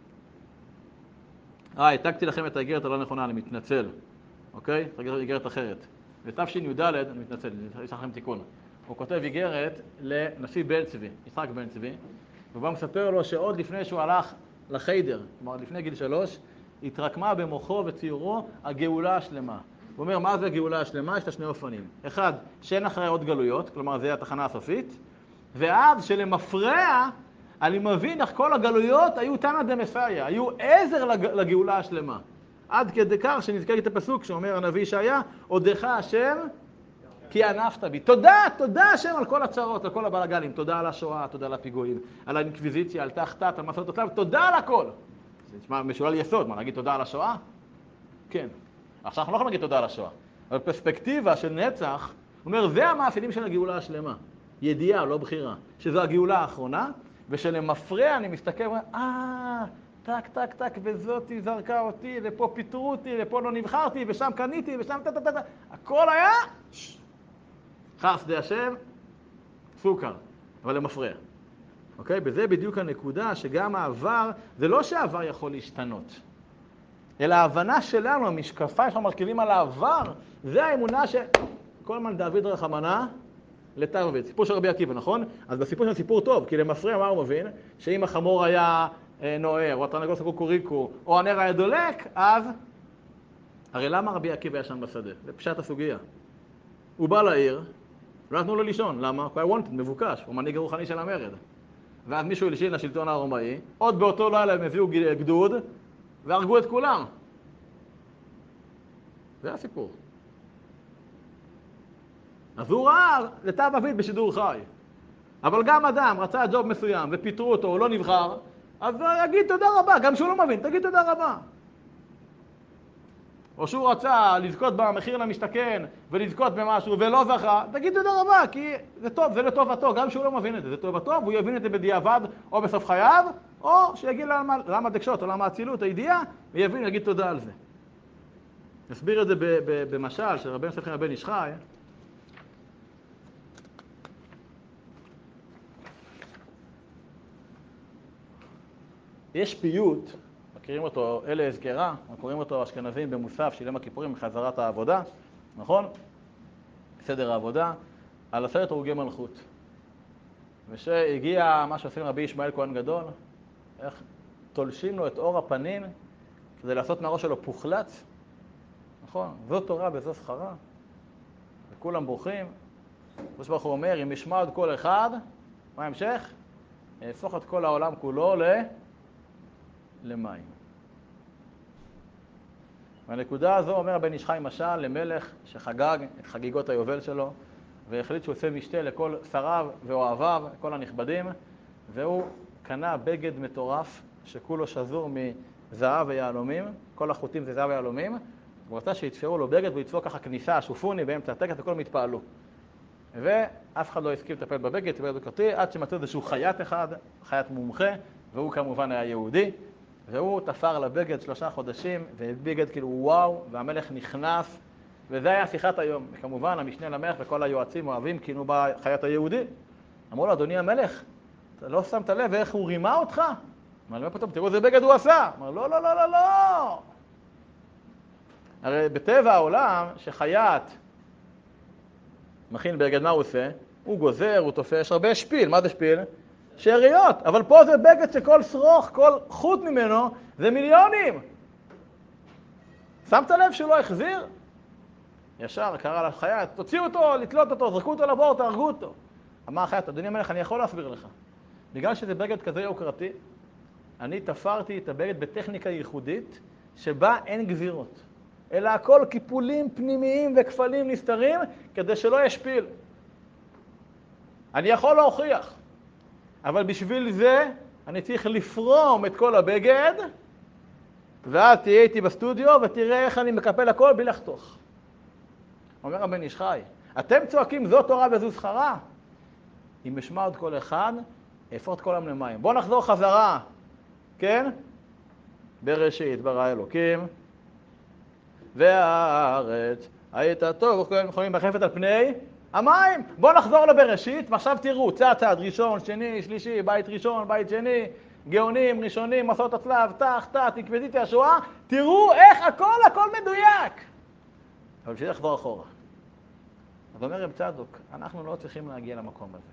העתקתי לכם את האיגרת הלא נכונה, אני מתנצל, אוקיי? איגרת אחרת. בתשי"ד, אני מתנצל, יש לכם תיקון. הוא כותב איגרת לנשיא בן צבי, יצחק בן צבי, ובא מספר לו שעוד לפני שהוא הלך לחיידר, כלומר לפני גיל 3, התרקמה במוחו וציורו הגאולה השלמה. הוא אומר, מה זה הגאולה השלמה? יש לה שני אופנים. אחד, שאין אחרי עוד גלויות, כלומר זה התחנה הסופית, ואז שלמפרע, אני מבין איך כל הגלויות היו תנא דמסייע, היו עזר לגאולה השלמה. עד כדי כך שנזכר את הפסוק שאומר הנביא ישעיה, עודך השם כי ענפת בי. תודה השם על כל הצרות, על כל הבלגנים. תודה על השואה, תודה על הפיגועים, על האינקוויזיציה, על תחתת, על מסעות הצלב, תודה על הכל. זה נשמע משולל יסוד, מה, נגיד תודה על השואה? כן. עכשיו אנחנו לא יכולים להגיד תודה על השואה. אבל פרספקטיבה של נצח, הוא אומר, זה המאפיינים של הגאולה השלמה. ידיעה, לא בחירה. שזו הגאולה האחרונה, ושלמפרע אני מסתכל ואומר, טק, טק, טק, וזאתי זרקה אותי, ופה פיטרו אותי, ופה לא נבחרתי, ושם קניתי, ושם טטטטט. הכל היה חסדי השם, סוכר, אבל למפרע. אוקיי? בזה בדיוק הנקודה שגם העבר, זה לא שהעבר יכול להשתנות, אלא ההבנה שלנו, המשקפיים שאנחנו מרכיבים על העבר, זה האמונה שכל הזמן דוד רחמנה לתרבית. סיפור של רבי עקיבא, נכון? אז בסיפור של סיפור טוב, כי למפרע מה הוא מבין? שאם החמור היה נוער, או התרנגול סקו קוריקו, או הנר היה דולק, אז הרי למה רבי עקיבא היה שם בשדה? זה פשט הסוגיה. הוא בא לעיר, לא נתנו לו לישון. למה? הוא היה wanted, מבוקש, הוא מנהיג הרוחני של המרד. ואז מישהו הלשין לשלטון הרומאי, עוד באותו לילה הם הביאו גדוד, והרגו את כולם. זה הסיפור. אז הוא ראה לתא בבית בשידור חי. אבל גם אדם רצה ג'וב מסוים ופיטרו אותו, הוא לא נבחר, אז יגיד תודה רבה, גם שהוא לא מבין, תגיד תודה רבה. או שהוא רצה לזכות במחיר למשתכן ולזכות במשהו ולא זכה, תגיד תודה רבה, כי זה טוב, זה לטובתו, גם שהוא לא מבין את זה, זה טובתו, והוא יבין את זה בדיעבד או בסוף חייו, או שיגיד למה דקשות או למה הצילות, הידיעה, ויבין, יגיד תודה על זה. נסביר את זה במשל של רבן ספחים הבן איש חי. יש פיוט, מכירים אותו, אלה הזכרה, קוראים אותו אשכנזים במוסף שילם הכיפורים בחזרת העבודה, נכון? סדר העבודה, על 10 הרוגי מלכות. ושהגיע מה שעושים רבי ישמעאל כהן גדול, איך תולשים לו את אור הפנים כדי לעשות מהראש שלו פוחלץ, נכון? זו תורה וזו שכרה, וכולם בוכים. הקדוש ברוך הוא אומר, אם ישמע עוד כל אחד, מה ההמשך? יהפוך את כל העולם כולו למים. והנקודה הזו אומר הבן איש חי משל למלך שחגג את חגיגות היובל שלו, והחליט שהוא עושה משתה לכל שריו ואוהביו, כל הנכבדים, והוא קנה בגד מטורף שכולו שזור מזהב ויהלומים, כל החוטים זה זהב ויהלומים, הוא רצה שיתפרו לו בגד והוא יצפור ככה כניסה, שופוני באמצע הטקס וכולם התפעלו. ואף אחד לא הסכים לטפל בבגד, טיפל בקרתי, עד שמצאו איזשהו חייט אחד, חייט מומחה, והוא כמובן היה יהודי, והוא תפר לבגד 3 חודשים, ובגד כאילו וואו, והמלך נכנס, וזה היה שיחת היום. וכמובן המשנה למלך וכל היועצים אוהבים, כאילו בא חייט היהודי. אמרו לו, אדוני המלך, אתה לא שמת לב איך הוא רימה אותך? אמר לו, פתאום, תראו איזה בגד הוא עשה. אמר, לא, לא, לא, לא, לא. הרי בטבע העולם, שחייט מכין בגד, מה הוא עושה? הוא גוזר, הוא תופש, הרבה שפיל. מה זה שפיל? שאריות. אבל פה זה בגד שכל שרוך, כל חוט ממנו, זה מיליונים. שמת לב שהוא לא החזיר? ישר קרא לחייט, תוציאו אותו, לתלות אותו, זרקו אותו לבור, תהרגו אותו. אמר החייט, אדוני המלך, אני יכול להסביר לך. בגלל שזה בגד כזה יוקרתי, אני תפרתי את הבגד בטכניקה ייחודית, שבה אין גזירות. אלא הכל קיפולים פנימיים וכפלים נסתרים, כדי שלא ישפיל. אני יכול להוכיח. אבל בשביל זה, אני צריך לפרום את כל הבגד, ואז תהיה איתי בסטודיו, ותראה איך אני מקפל הכל בלי לחתוך. אומר הבן איש חי, אתם צועקים זו תורה וזו שכרה. אם ישמע עוד כל אחד, אפור את כל העם למים. בואו נחזור חזרה, כן? בראשית ברא אלוקים, והארץ הייתה טוב, וכולם יכולים מחפת על פני המים. בואו נחזור לבראשית, ועכשיו תראו, צעד, ראשון, שני, שלישי, בית ראשון, בית שני, גאונים, ראשונים, מסעות הצלב, תח, אינקוויזיציה, שואה, תראו איך הכל מדויק. אבל בשביל לחזור אחורה. אז אומר רב צדוק, אנחנו לא צריכים להגיע למקום הזה.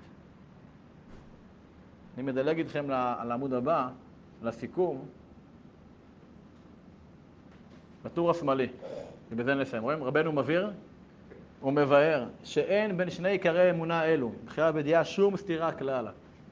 אני מדלג איתכם לעמוד הבא, לסיכום, בטור השמאלי, ובזה נסיים. רואים? רבנו מבהיר ומבאר שאין בין שני עיקרי אמונה אלו, בחירה בידיעה, שום סתירה כלל.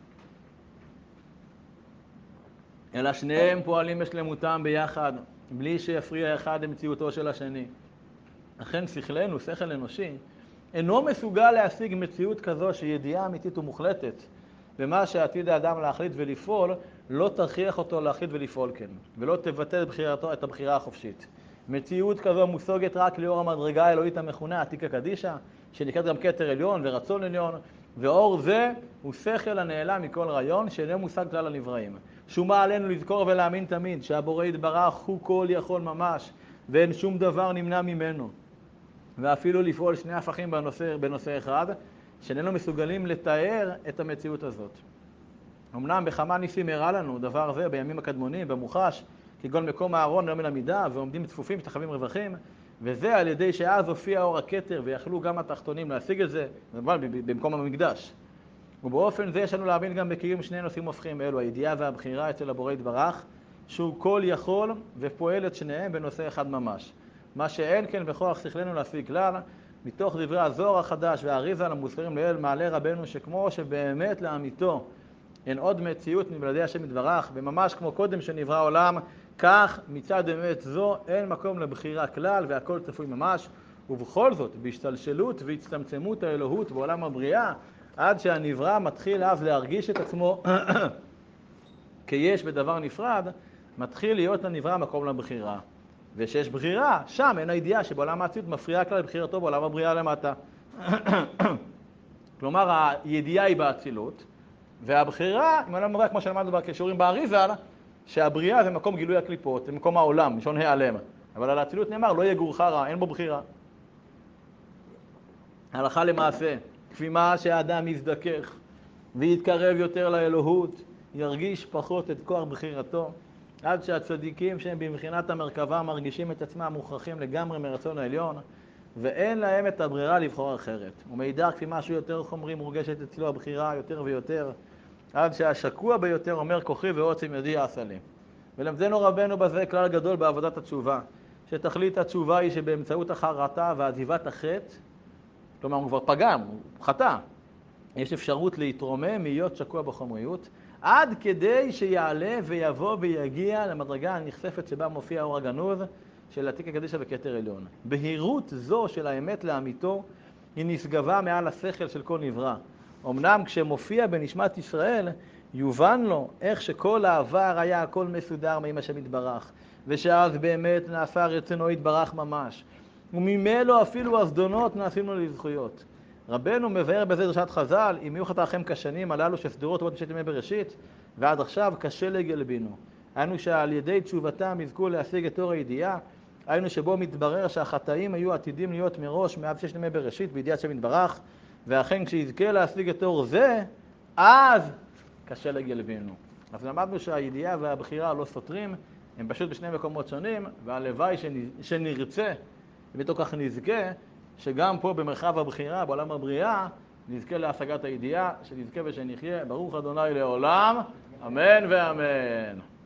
אלא שניהם פועלים בשלמותם ביחד, בלי שיפריע אחד למציאותו של השני. לכן שכלנו, שכל אנושי, אינו מסוגל להשיג מציאות כזו שידיעה אמיתית ומוחלטת, ומה שעתיד האדם להחליט ולפעול, לא תכריח אותו להחליט ולפעול כן, ולא תבטל את הבחירה החופשית. מציאות כזו מושגת רק לאור המדרגה האלוהית המכונה עתיקה קדישה, שנקראת גם כתר עליון ורצון עליון, ואור זה הוא שכל הנעלם מכל רעיון, שאינו מושג כלל הנבראים. שומה עלינו לזכור ולהאמין תמיד שהבורא יתברך הוא כל יכול ממש, ואין שום דבר נמנע ממנו. ואפילו לפעול שני הפכים בנושא אחד, שאיננו מסוגלים לתאר את המציאות הזאת. אמנם בכמה ניסים הראה לנו דבר זה בימים הקדמונים, במוחש, כגון מקום הארון לא מן המידה, ועומדים צפופים, שתחווים רווחים, וזה על ידי שאז הופיע אור הכתר, ויכלו גם התחתונים להשיג את זה, במקום המקדש. ובאופן זה יש לנו להבין גם בקיום שני נושאים הופכים אלו, הידיעה והבחירה אצל הבורא יתברך, שהוא כל יכול ופועל את שניהם בנושא אחד ממש. מה שאין כן בכוח שכלנו להשיג כלל, מתוך דברי הזוהר החדש והאריזה המוזכרים לעיל, מעלה רבנו שכמו שבאמת לאמיתו אין עוד מציאות מבלעדי השם יתברך, וממש כמו קודם שנברא העולם, כך מצד אמת זו אין מקום לבחירה כלל והכל צפוי ממש, ובכל זאת בהשתלשלות והצטמצמות האלוהות בעולם הבריאה, עד שהנברא מתחיל אז להרגיש את עצמו כיש בדבר נפרד, מתחיל להיות לנברא מקום לבחירה. ושיש בחירה, שם אין הידיעה שבעולם המציאות מפריעה כלל לבחירתו בעולם הבריאה למטה. כלומר, הידיעה היא באצילות, והבחירה, אם אני אומר כמו שלמדנו בקישורים באריזה, שהבריאה זה מקום גילוי הקליפות, זה מקום העולם, משון העלם. אבל על האצילות נאמר, לא יגורך רע, אין בו בחירה. הלכה למעשה, כפי מה שהאדם יזדכך ויתקרב יותר לאלוהות, ירגיש פחות את כוח בחירתו, עד שהצדיקים שהם במחינת המרכבה מרגישים את עצמם מוכרחים לגמרי מרצון העליון, ואין להם את הברירה לבחור אחרת. ומאידך כפי משהו יותר חומרי מורגשת אצלו הבחירה יותר ויותר, עד שהשקוע ביותר אומר כוחי ועוצם ידי יעשה לי. ולמדנו רבנו בזה כלל גדול בעבודת התשובה, שתכלית התשובה היא שבאמצעות החרטה ועזיבת החטא, כלומר הוא כבר פגם, הוא חטא, יש אפשרות להתרומם, להיות שקוע בחומריות, עד כדי שיעלה ויבוא ויגיע למדרגה הנחשפת שבה מופיע האור הגנוז של עתיקה קדישה וכתר עליון. בהירות זו של האמת לאמיתו היא נשגבה מעל השכל של כל נברא. אמנם כשמופיע בנשמת ישראל יובן לו איך שכל העבר היה הכל מסודר מעם השם יתברך, ושאז באמת נעשה רצונו יתברך ממש, וממילא אפילו הזדונות נעשים לו לזכויות. רבנו מבאר בזה דרשת חז"ל, אם יהיו חטאיכם כשנים הללו שסדורות עוד משת ימי בראשית, ועד עכשיו כשלג ילבינו. היינו שעל ידי תשובתם יזכו להשיג את אור הידיעה, היינו שבו מתברר שהחטאים היו עתידים להיות מראש מאז 6 ימי בראשית בידיעת השם יתברך, ואכן כשיזכה להשיג את אור זה, אז כשלג ילבינו. אז למדנו שהידיעה והבחירה לא סותרים, הם פשוט בשני מקומות שונים, והלוואי שנרצה, ובתוך כך נזכה, שגם פה במרחב הבחירה, בעולם הבריאה, נזכה להשגת הידיעה, שנזכה ושנחיה. ברוך ה' לעולם, אמן ואמן.